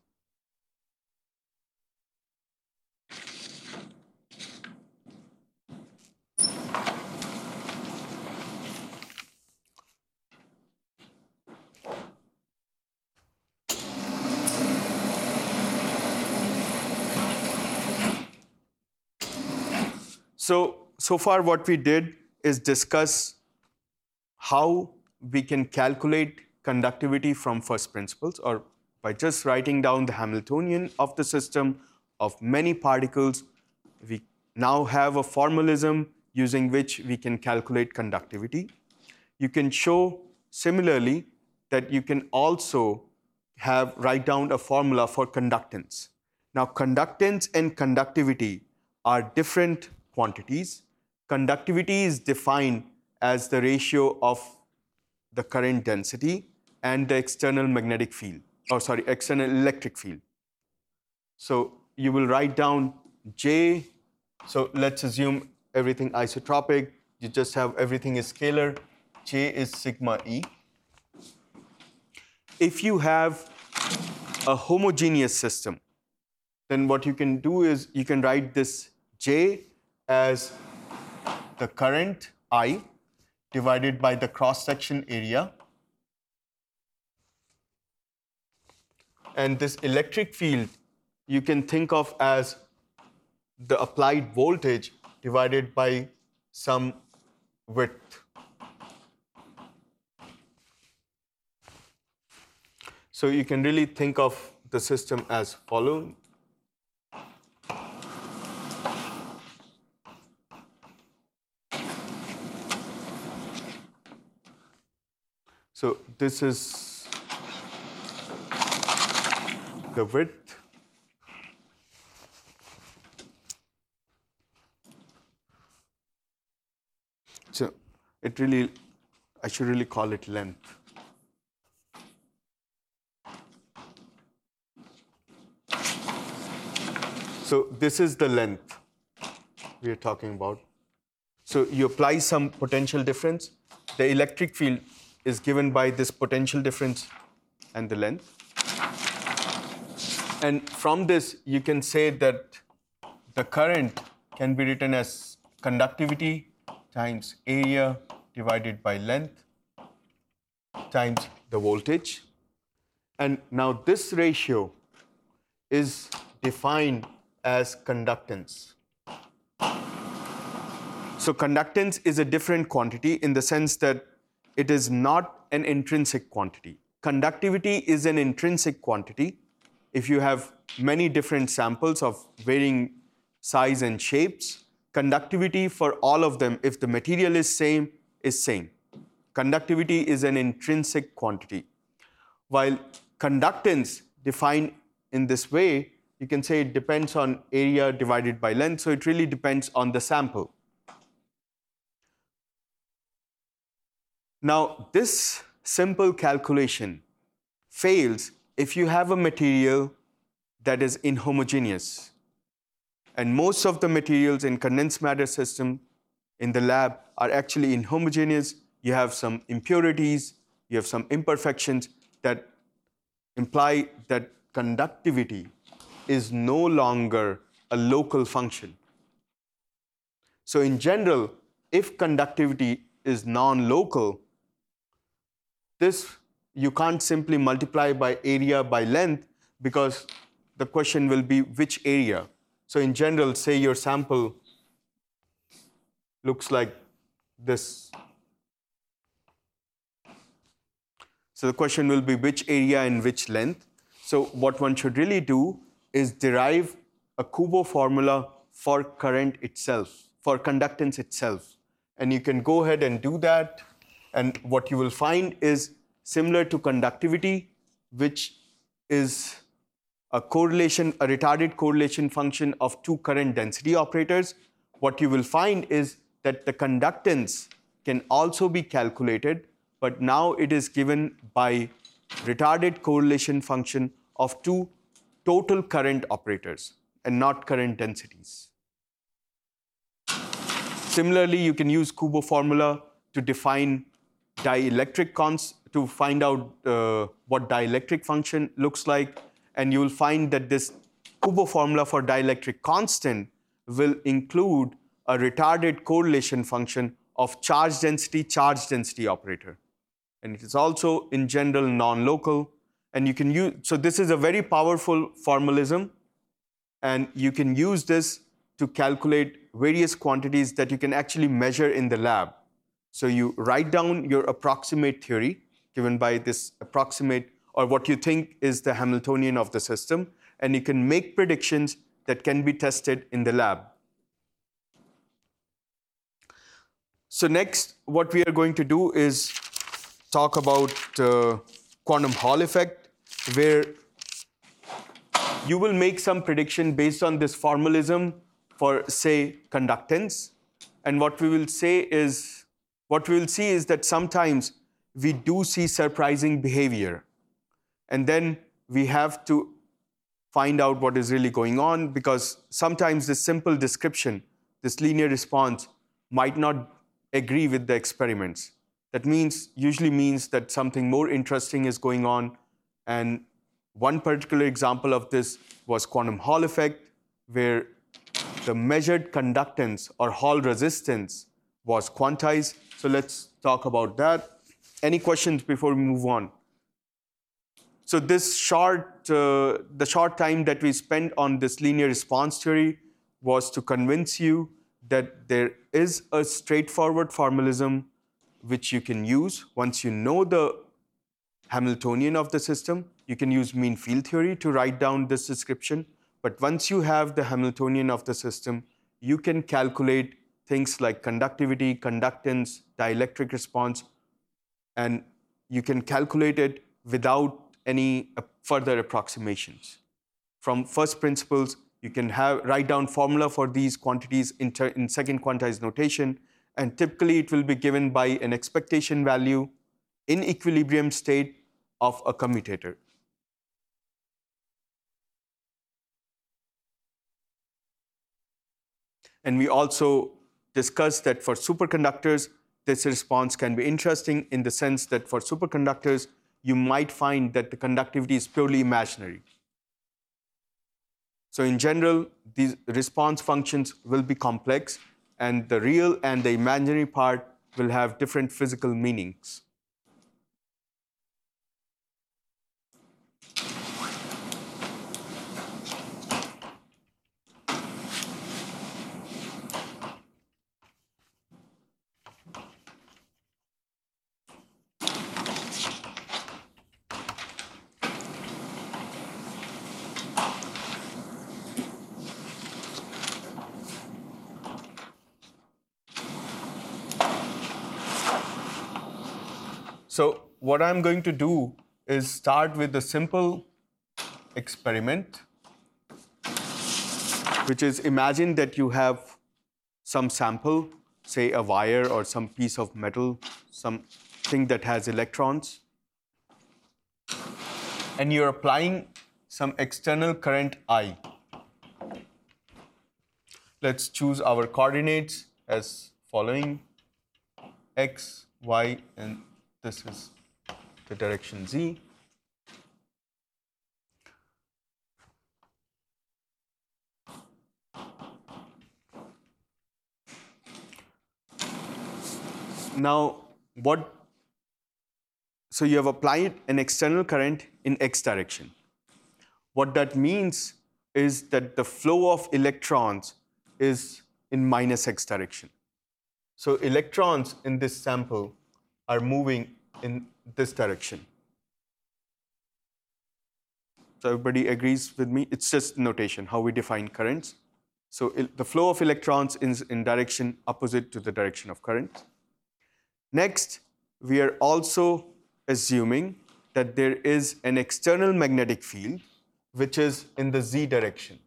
So, so far what we did is discuss how we can calculate conductivity from first principles, or by just writing down the Hamiltonian of the system of many particles. We now have a formalism using which we can calculate conductivity. You can show similarly that you can also have write down a formula for conductance. Now, conductance and conductivity are different quantities. Conductivity is defined as the ratio of the current density and the external magnetic field, or sorry, external electric field. So you will write down J. So let's assume everything isotropic. You just have everything is scalar. J is sigma E. If you have a homogeneous system, then what you can do is you can write this J as the current I divided by the cross-section area. And this electric field you can think of as the applied voltage divided by some width. So you can really think of the system as following. So this is the width. So it really, I should really call it length. So this is the length we are talking about. So you apply some potential difference. The electric field is given by this potential difference and the length. And from this, you can say that the current can be written as conductivity times area divided by length times the voltage. And now this ratio is defined as conductance. So conductance is a different quantity in the sense that it is not an intrinsic quantity. Conductivity is an intrinsic quantity. If you have many different samples of varying size and shapes, conductivity for all of them, if the material is same, is same. Conductivity is an intrinsic quantity. While conductance defined in this way, you can say it depends on area divided by length, so it really depends on the sample. Now, this simple calculation fails if you have a material that is inhomogeneous. And most of the materials in condensed matter system in the lab are actually inhomogeneous. You have some impurities, you have some imperfections that imply that conductivity is no longer a local function. So in general, if conductivity is non-local, this you can't simply multiply by area by length because the question will be which area. So in general, say your sample looks like this. So the question will be which area and which length. So what one should really do is derive a Kubo formula for current itself, for conductance itself. And you can go ahead and do that. And what you will find is similar to conductivity, which is a correlation, a retarded correlation function of two current density operators. What you will find is that the conductance can also be calculated, but now it is given by retarded correlation function of two total current operators and not current densities. Similarly, you can use Kubo formula to define dielectric cons to find out uh, what dielectric function looks like, and you will find that this Kubo formula for dielectric constant will include a retarded correlation function of charge density, charge density operator. And it is also in general non-local, and you can use, so this is a very powerful formalism, and you can use this to calculate various quantities that you can actually measure in the lab. So you write down your approximate theory given by this approximate, or what you think is the Hamiltonian of the system, and you can make predictions that can be tested in the lab. So next, what we are going to do is talk about uh, quantum Hall effect, where you will make some prediction based on this formalism for, say, conductance. And what we will say is, what we will see is that sometimes we do see surprising behavior. And then we have to find out what is really going on, because sometimes this simple description, this linear response, might not agree with the experiments. That means, usually means that something more interesting is going on. And one particular example of this was quantum Hall effect, where the measured conductance or Hall resistance was quantized. So let's talk about that. Any questions before we move on? So this short, uh, the short time that we spent on this linear response theory was to convince you that there is a straightforward formalism which you can use. Once you know the Hamiltonian of the system, you can use mean field theory to write down this description. But once you have the Hamiltonian of the system, you can calculate things like conductivity, conductance, dielectric response, and you can calculate it without any further approximations. From first principles, you can have write down formula for these quantities in, ter in second quantized notation, and typically it will be given by an expectation value in equilibrium state of a commutator. And we also discussed that for superconductors, this response can be interesting in the sense that for superconductors, you might find that the conductivity is purely imaginary. So in general, these response functions will be complex, and the real and the imaginary part will have different physical meanings. So what I'm going to do is start with a simple experiment, which is imagine that you have some sample, say a wire or some piece of metal, something that has electrons, and you're applying some external current I. Let's choose our coordinates as following: x, y, and this is the direction z. Now, what, so you have applied an external current in x direction. What that means is that the flow of electrons is in minus x direction. So electrons in this sample are moving in this direction. So everybody agrees with me? It's just notation, how we define currents. So the flow of electrons is in direction opposite to the direction of current. Next, we are also assuming that there is an external magnetic field which is in the z direction.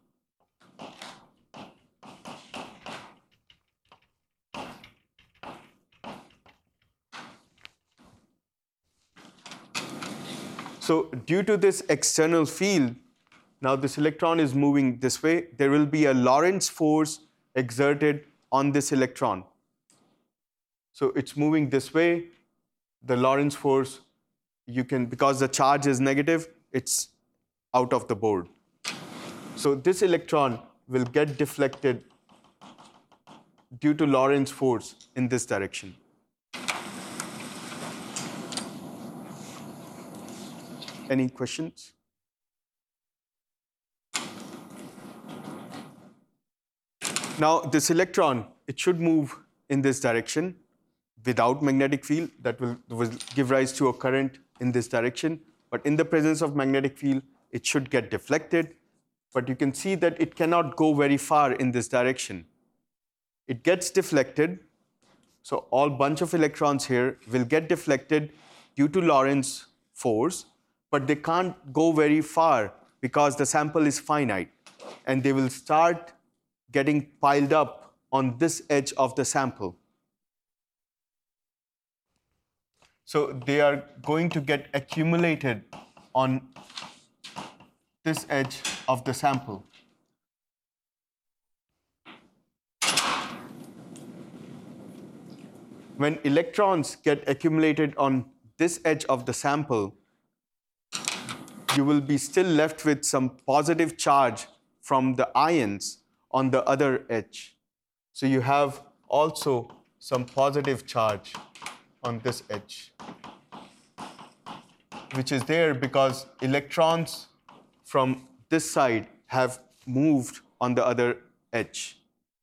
So due to this external field, now this electron is moving this way. There will be a Lorentz force exerted on this electron. So it's moving this way. The Lorentz force, you can, because the charge is negative, it's out of the board. So this electron will get deflected due to Lorentz force in this direction. Any questions? Now, this electron, it should move in this direction without magnetic field. That will, will give rise to a current in this direction. But in the presence of magnetic field, it should get deflected. But you can see that it cannot go very far in this direction. It gets deflected. So all bunch of electrons here will get deflected due to Lorentz force, but they can't go very far because the sample is finite. And they will start getting piled up on this edge of the sample. So they are going to get accumulated on this edge of the sample. When electrons get accumulated on this edge of the sample, you will be still left with some positive charge from the ions on the other edge. So you have also some positive charge on this edge, which is there because electrons from this side have moved on the other edge.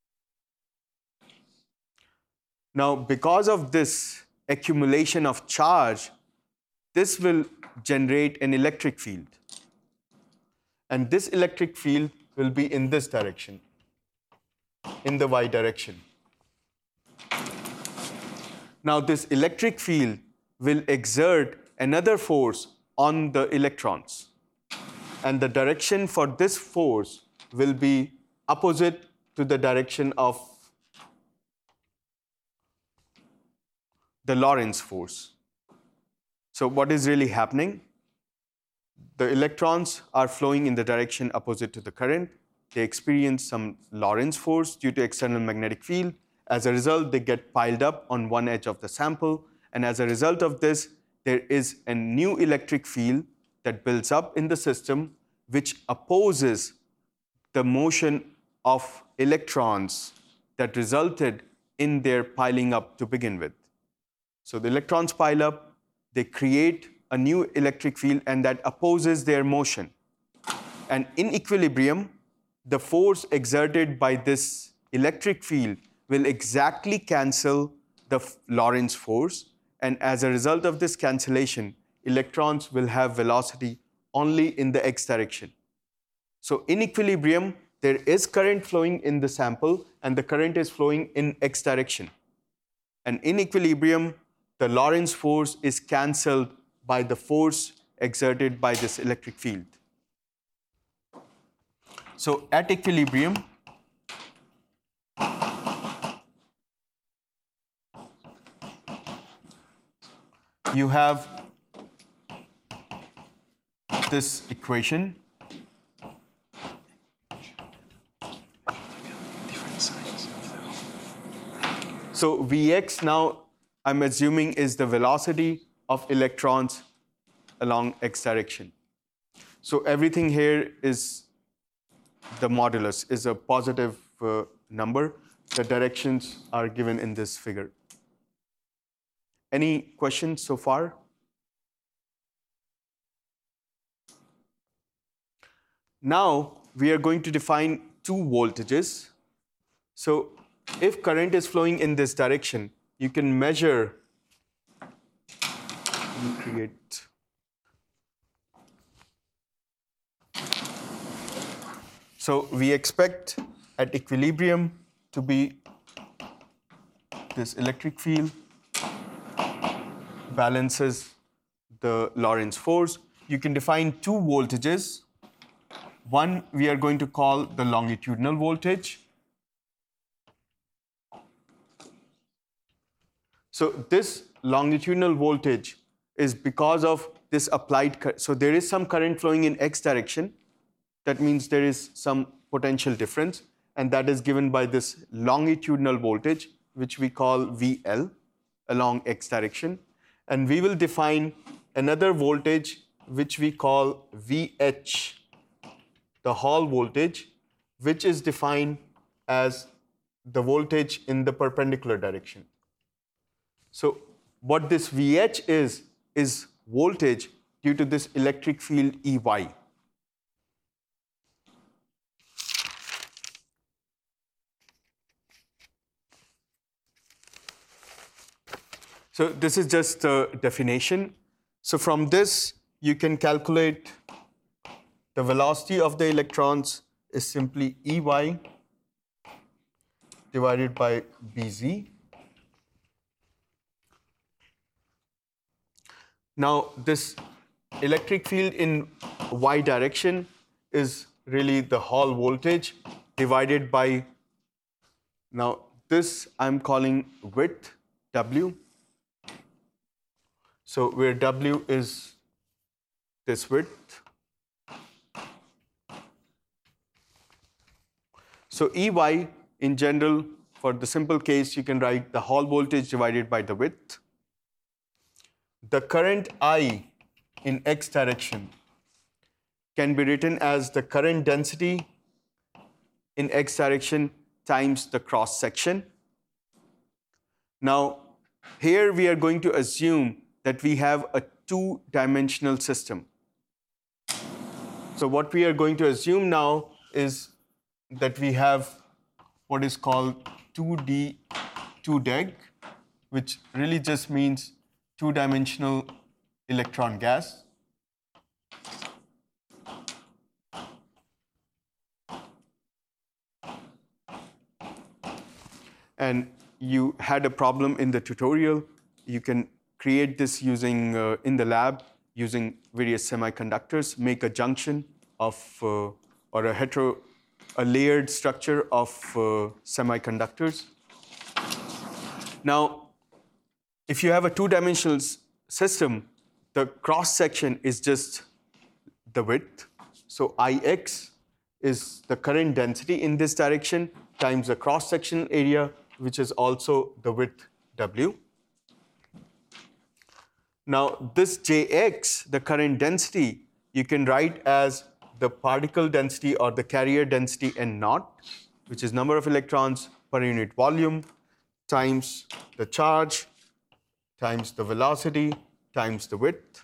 Now, because of this accumulation of charge, this will generate an electric field. And this electric field will be in this direction, in the y direction. Now, this electric field will exert another force on the electrons. And the direction for this force will be opposite to the direction of the Lorentz force. So what is really happening? The electrons are flowing in the direction opposite to the current. They experience some Lorentz force due to external magnetic field. As a result, they get piled up on one edge of the sample. And as a result of this, there is a new electric field that builds up in the system, which opposes the motion of electrons that resulted in their piling up to begin with. So the electrons pile up, they create a new electric field, and that opposes their motion. And in equilibrium, the force exerted by this electric field will exactly cancel the Lorentz force. And as a result of this cancellation, electrons will have velocity only in the x direction. So in equilibrium, there is current flowing in the sample, and the current is flowing in x direction. And in equilibrium, the Lorentz force is cancelled by the force exerted by this electric field. So at equilibrium, you have this equation. So Vx now, I'm assuming, is the velocity of electrons along x direction. So everything here is the modulus, is a positive uh, number. The directions are given in this figure. Any questions so far? Now we are going to define two voltages. So if current is flowing in this direction, you can measure, you create, so we expect at equilibrium to be this electric field balances the Lorentz force. You can define two voltages. One we are going to call the longitudinal voltage. So this longitudinal voltage is because of this applied current. So there is some current flowing in x direction. That means there is some potential difference, and that is given by this longitudinal voltage, which we call V L along x direction. And we will define another voltage which we call V H, the Hall voltage, which is defined as the voltage in the perpendicular direction. So what this V H is, is voltage due to this electric field E Y. So this is just a definition. So from this, you can calculate the velocity of the electrons is simply E Y divided by B Z. Now, this electric field in Y direction is really the Hall voltage divided by, now this I'm calling width, W. So where W is this width. So E Y in general, for the simple case, you can write the Hall voltage divided by the width. The current I in x direction can be written as the current density in x direction times the cross section. Now, here we are going to assume that we have a two-dimensional system. So what we are going to assume now is that we have what is called two D, two D E G, which really just means two-dimensional electron gas. And you had a problem in the tutorial. You can create this using, uh, in the lab, using various semiconductors, make a junction of, uh, or a hetero, a layered structure of uh, semiconductors. Now, if you have a two-dimensional system, the cross-section is just the width. So I X is the current density in this direction times the cross-sectional area, which is also the width W. Now, this J X, the current density, you can write as the particle density or the carrier density N naught, which is number of electrons per unit volume, times the charge, times the velocity, times the width.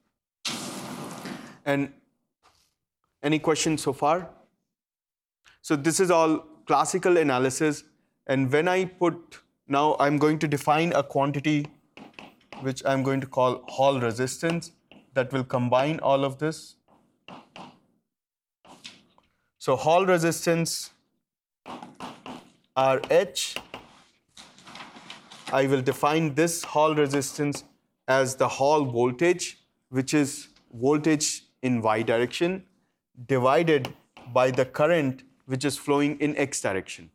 And any questions so far? So this is all classical analysis. And when I put, now I'm going to define a quantity which I'm going to call Hall resistance that will combine all of this. So Hall resistance R H I will define this Hall resistance as the Hall voltage, which is voltage in y direction, divided by the current which is flowing in x direction.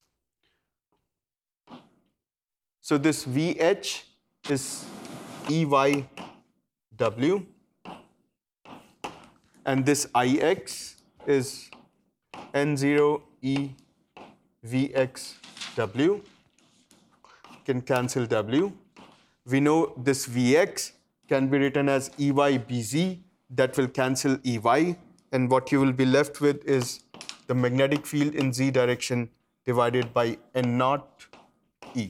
So this V H is E Y W, and this I X is N zero E V X W. Can cancel W. We know this V X can be written as E Y B Z. That will cancel E Y, and what you will be left with is the magnetic field in Z direction divided by N naught E.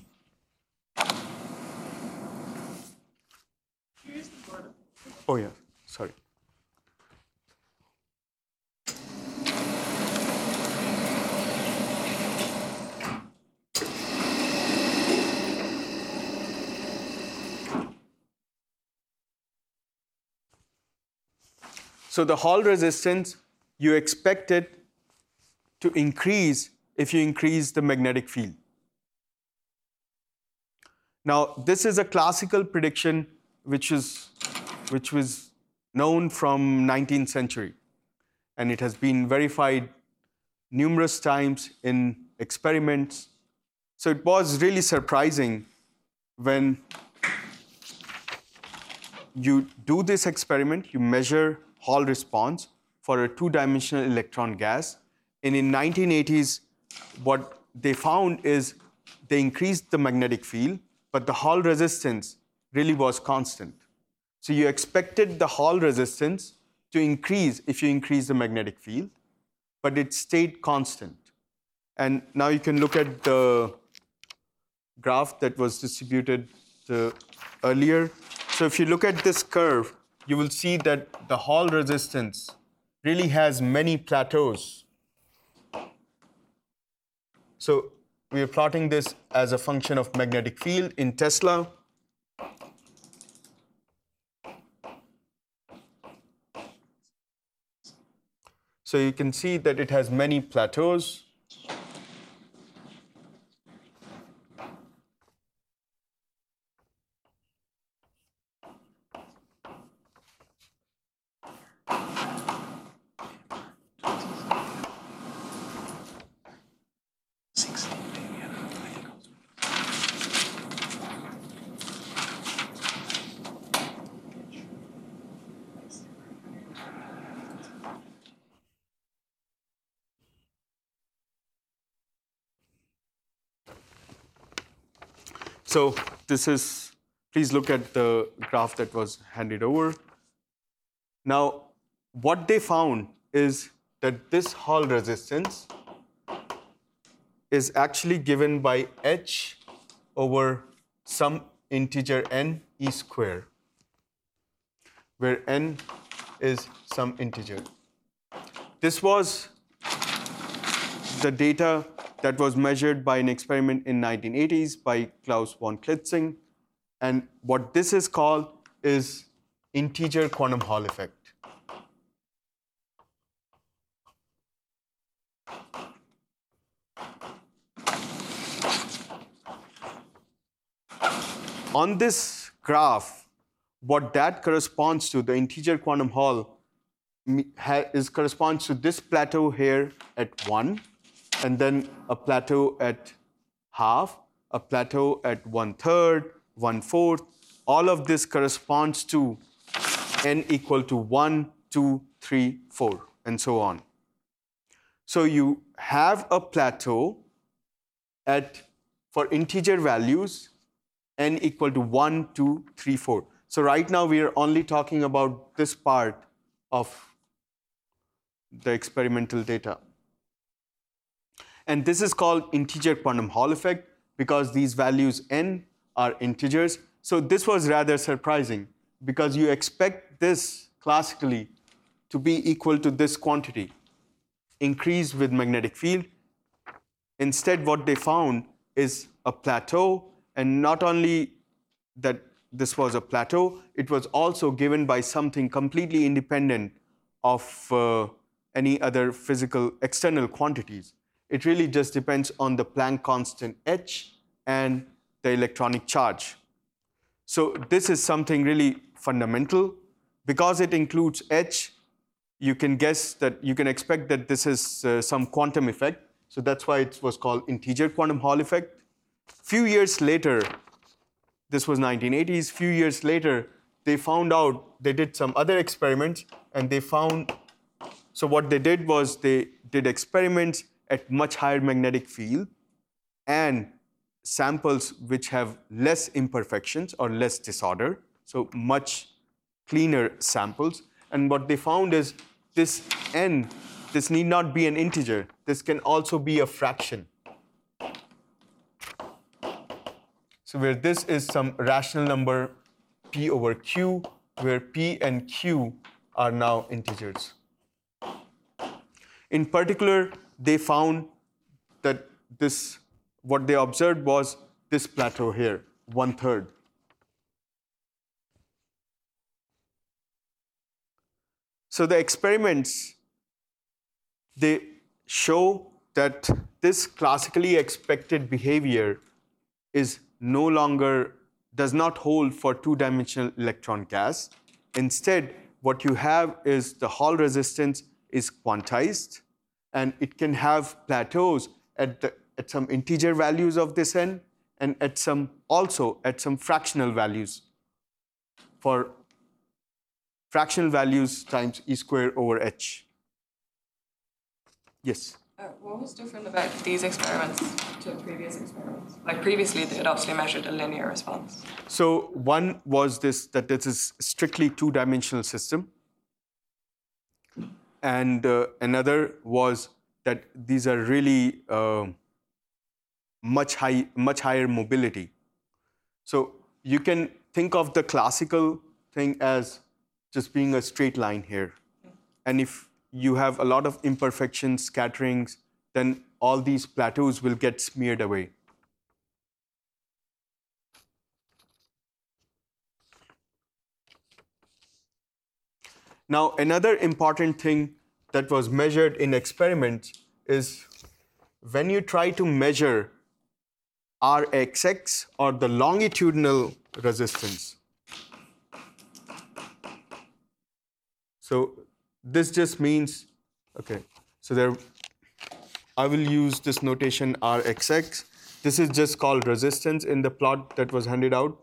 Oh yeah, sorry. So the Hall resistance, you expect it to increase if you increase the magnetic field. Now, this is a classical prediction which is which was known from nineteenth century, and it has been verified numerous times in experiments. So it was really surprising when you do this experiment, you measure Hall response for a two-dimensional electron gas, and in nineteen eighties, what they found is they increased the magnetic field, but the Hall resistance really was constant. So you expected the Hall resistance to increase if you increase the magnetic field, but it stayed constant. And now you can look at the graph that was distributed uh, earlier. So if you look at this curve, you will see that the Hall resistance really has many plateaus. So we are plotting this as a function of magnetic field in Tesla. So you can see that it has many plateaus. So this is, please look at the graph that was handed over. Now, what they found is that this Hall resistance is actually given by H over some integer n e square, where n is some integer. This was the data that was measured by an experiment in nineteen eighties by Klaus von Klitzing. And what this is called is integer quantum Hall effect. On this graph, what that corresponds to, the integer quantum Hall, is corresponds to this plateau here at one, and then a plateau at half, a plateau at one third, one fourth. All of this corresponds to n equal to one, two, three, four, and so on. So you have a plateau at, for integer values, n equal to one, two, three, four. So right now we are only talking about this part of the experimental data. And this is called integer quantum Hall effect because these values n are integers. So this was rather surprising because you expect this classically to be equal to this quantity, increased with magnetic field. Instead, what they found is a plateau, and not only that this was a plateau, it was also given by something completely independent of uh, any other physical external quantities. It really just depends on the Planck constant h and the electronic charge. So this is something really fundamental. Because it includes H, you can guess that, you can expect that this is uh, some quantum effect. So that's why it was called integer quantum Hall effect. Few years later, this was nineteen eighties, few years later, they found out, they did some other experiments, and they found, so what they did was they did experiments at much higher magnetic field and samples which have less imperfections or less disorder, so much cleaner samples. And what they found is this n, this need not be an integer. This can also be a fraction. So where this is some rational number p over q, where p and q are now integers. In particular, they found that this, what they observed was this plateau here, one third. So the experiments, they show that this classically expected behavior is no longer, does not hold for two-dimensional electron gas. Instead, what you have is the Hall resistance is quantized, and it can have plateaus at, the, at some integer values of this n, and at some, also at some fractional values for fractional values times e squared over h. Yes?
Uh, what was different about these experiments to previous experiments? Like previously, they had obviously measured a linear response.
So one was this, that this is strictly two-dimensional system. And uh, another was that these are really uh, much, high, much higher mobility. So you can think of the classical thing as just being a straight line here. And if you have a lot of imperfections, scatterings, then all these plateaus will get smeared away. Now, another important thing that was measured in experiments is when you try to measure R X X, or the longitudinal resistance. So this just means, okay, so there, I will use this notation R X X. This is just called resistance in the plot that was handed out.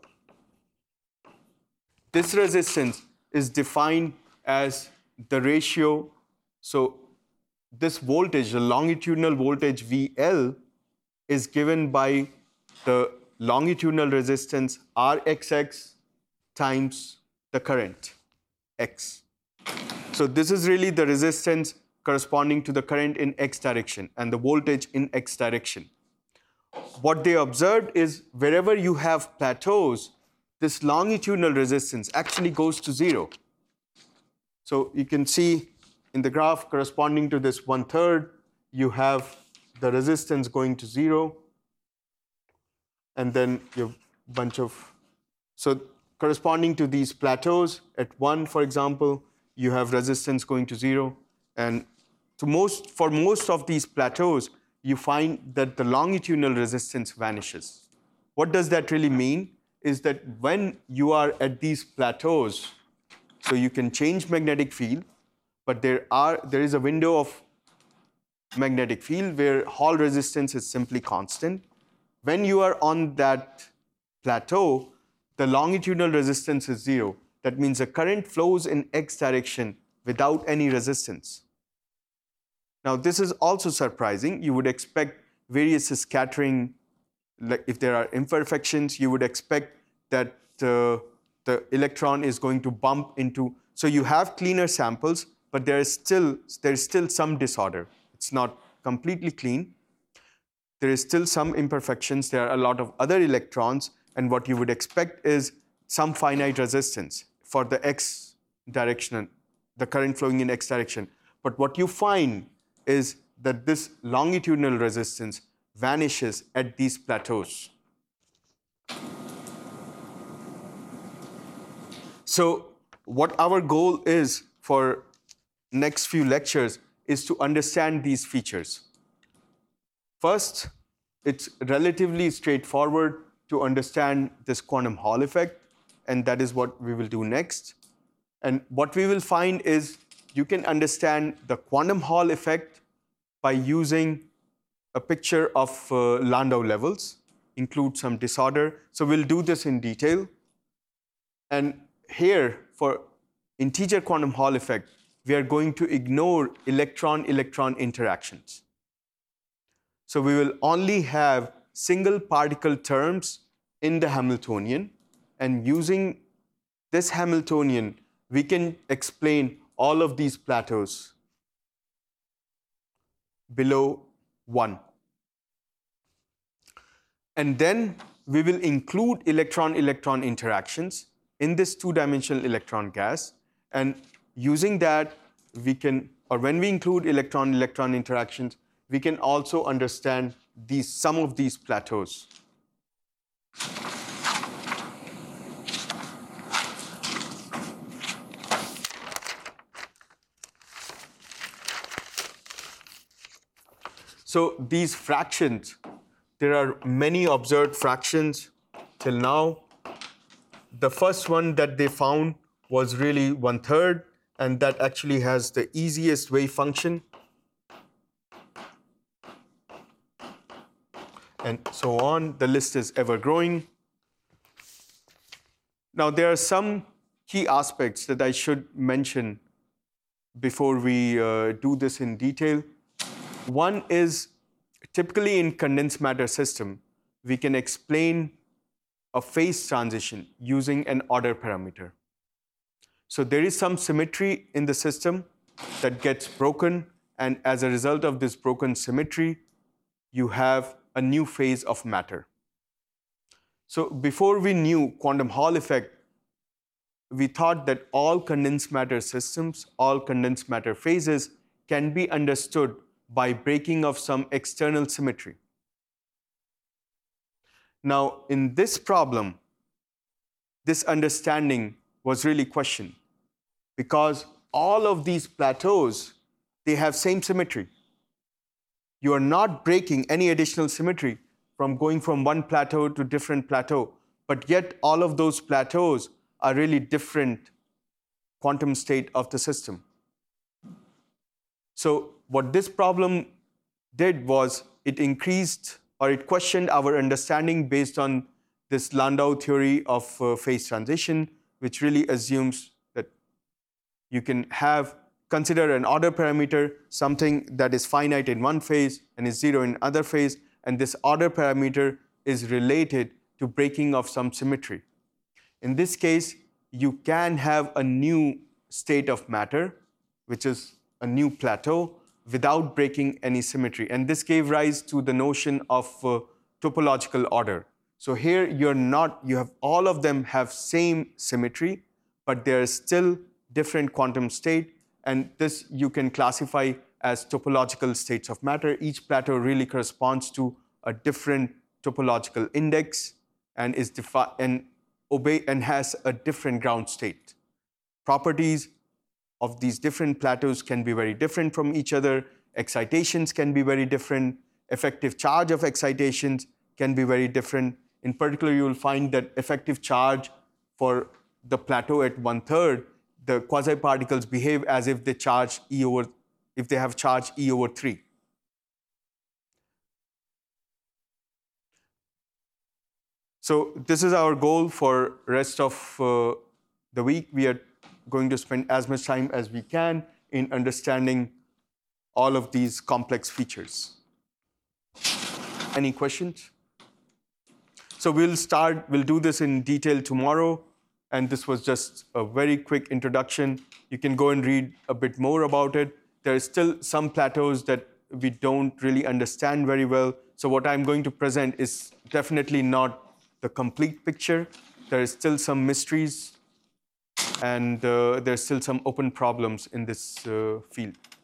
This resistance is defined as the ratio, so this voltage, the longitudinal voltage V L, is given by the longitudinal resistance R X X times the current, X. So this is really the resistance corresponding to the current in X direction and the voltage in X direction. What they observed is wherever you have plateaus, this longitudinal resistance actually goes to zero. So you can see in the graph corresponding to this one third, you have the resistance going to zero, and then you have a bunch of, so corresponding to these plateaus at one, for example, you have resistance going to zero, and to most, for most of these plateaus, you find that the longitudinal resistance vanishes. What does that really mean? Is that when you are at these plateaus, so you can change magnetic field, but there are there is a window of magnetic field where Hall resistance is simply constant. When you are on that plateau, the longitudinal resistance is zero. That means the current flows in X direction without any resistance. Now, this is also surprising. You would expect various scattering, like if there are imperfections, you would expect that uh, the electron is going to bump into, so you have cleaner samples, but there is still, there is still some disorder. It's not completely clean. There is still some imperfections. There are a lot of other electrons, and what you would expect is some finite resistance for the X direction, the current flowing in X direction. But what you find is that this longitudinal resistance vanishes at these plateaus. So what our goal is for next few lectures is to understand these features. First, it's relatively straightforward to understand this quantum Hall effect, and that is what we will do next. And what we will find is you can understand the quantum Hall effect by using a picture of uh, Landau levels, include some disorder. So we'll do this in detail. And here, for integer quantum Hall effect, we are going to ignore electron-electron interactions. So we will only have single particle terms in the Hamiltonian, and using this Hamiltonian, we can explain all of these plateaus below one. And then we will include electron-electron interactions in this two-dimensional electron gas, and using that, we can, or when we include electron-electron interactions, we can also understand these, some of these plateaus. So these fractions, there are many observed fractions till now. The first one that they found was really one third, and that actually has the easiest wave function. And so on. The list is ever growing. Now, there are some key aspects that I should mention before we uh, do this in detail. One is, typically in condensed matter system, we can explain a phase transition using an order parameter. So there is some symmetry in the system that gets broken, and as a result of this broken symmetry, you have a new phase of matter. So before we knew quantum Hall effect, we thought that all condensed matter systems, all condensed matter phases can be understood by breaking of some external symmetry. Now, in this problem, this understanding was really questioned because all of these plateaus, they have same symmetry. You are not breaking any additional symmetry from going from one plateau to different plateau, but yet all of those plateaus are really different quantum state of the system. So what this problem did was it increased or it questioned our understanding based on this Landau theory of uh, phase transition, which really assumes that you can have, consider an order parameter, something that is finite in one phase and is zero in other phase, and this order parameter is related to breaking of some symmetry. In this case, you can have a new state of matter, which is a new plateau, without breaking any symmetry. And this gave rise to the notion of uh, topological order. So here you're not, you have all of them have same symmetry, but they're still different quantum state, and this you can classify as topological states of matter. Each plateau really corresponds to a different topological index and is defi- and obey and has a different ground state. Properties of these different plateaus can be very different from each other. Excitations can be very different. Effective charge of excitations can be very different. In particular, you will find that effective charge for the plateau at one third, the quasi-particles behave as if they charge E over, if they have charge E over three. So this is our goal for rest of uh, the week. We are going to spend as much time as we can in understanding all of these complex features. Any questions? So we'll start, we'll do this in detail tomorrow, and this was just a very quick introduction. You can go and read a bit more about it. There are still some plateaus that we don't really understand very well. So what I'm going to present is definitely not the complete picture. There is still some mysteries, and uh, there's still some open problems in this uh, field.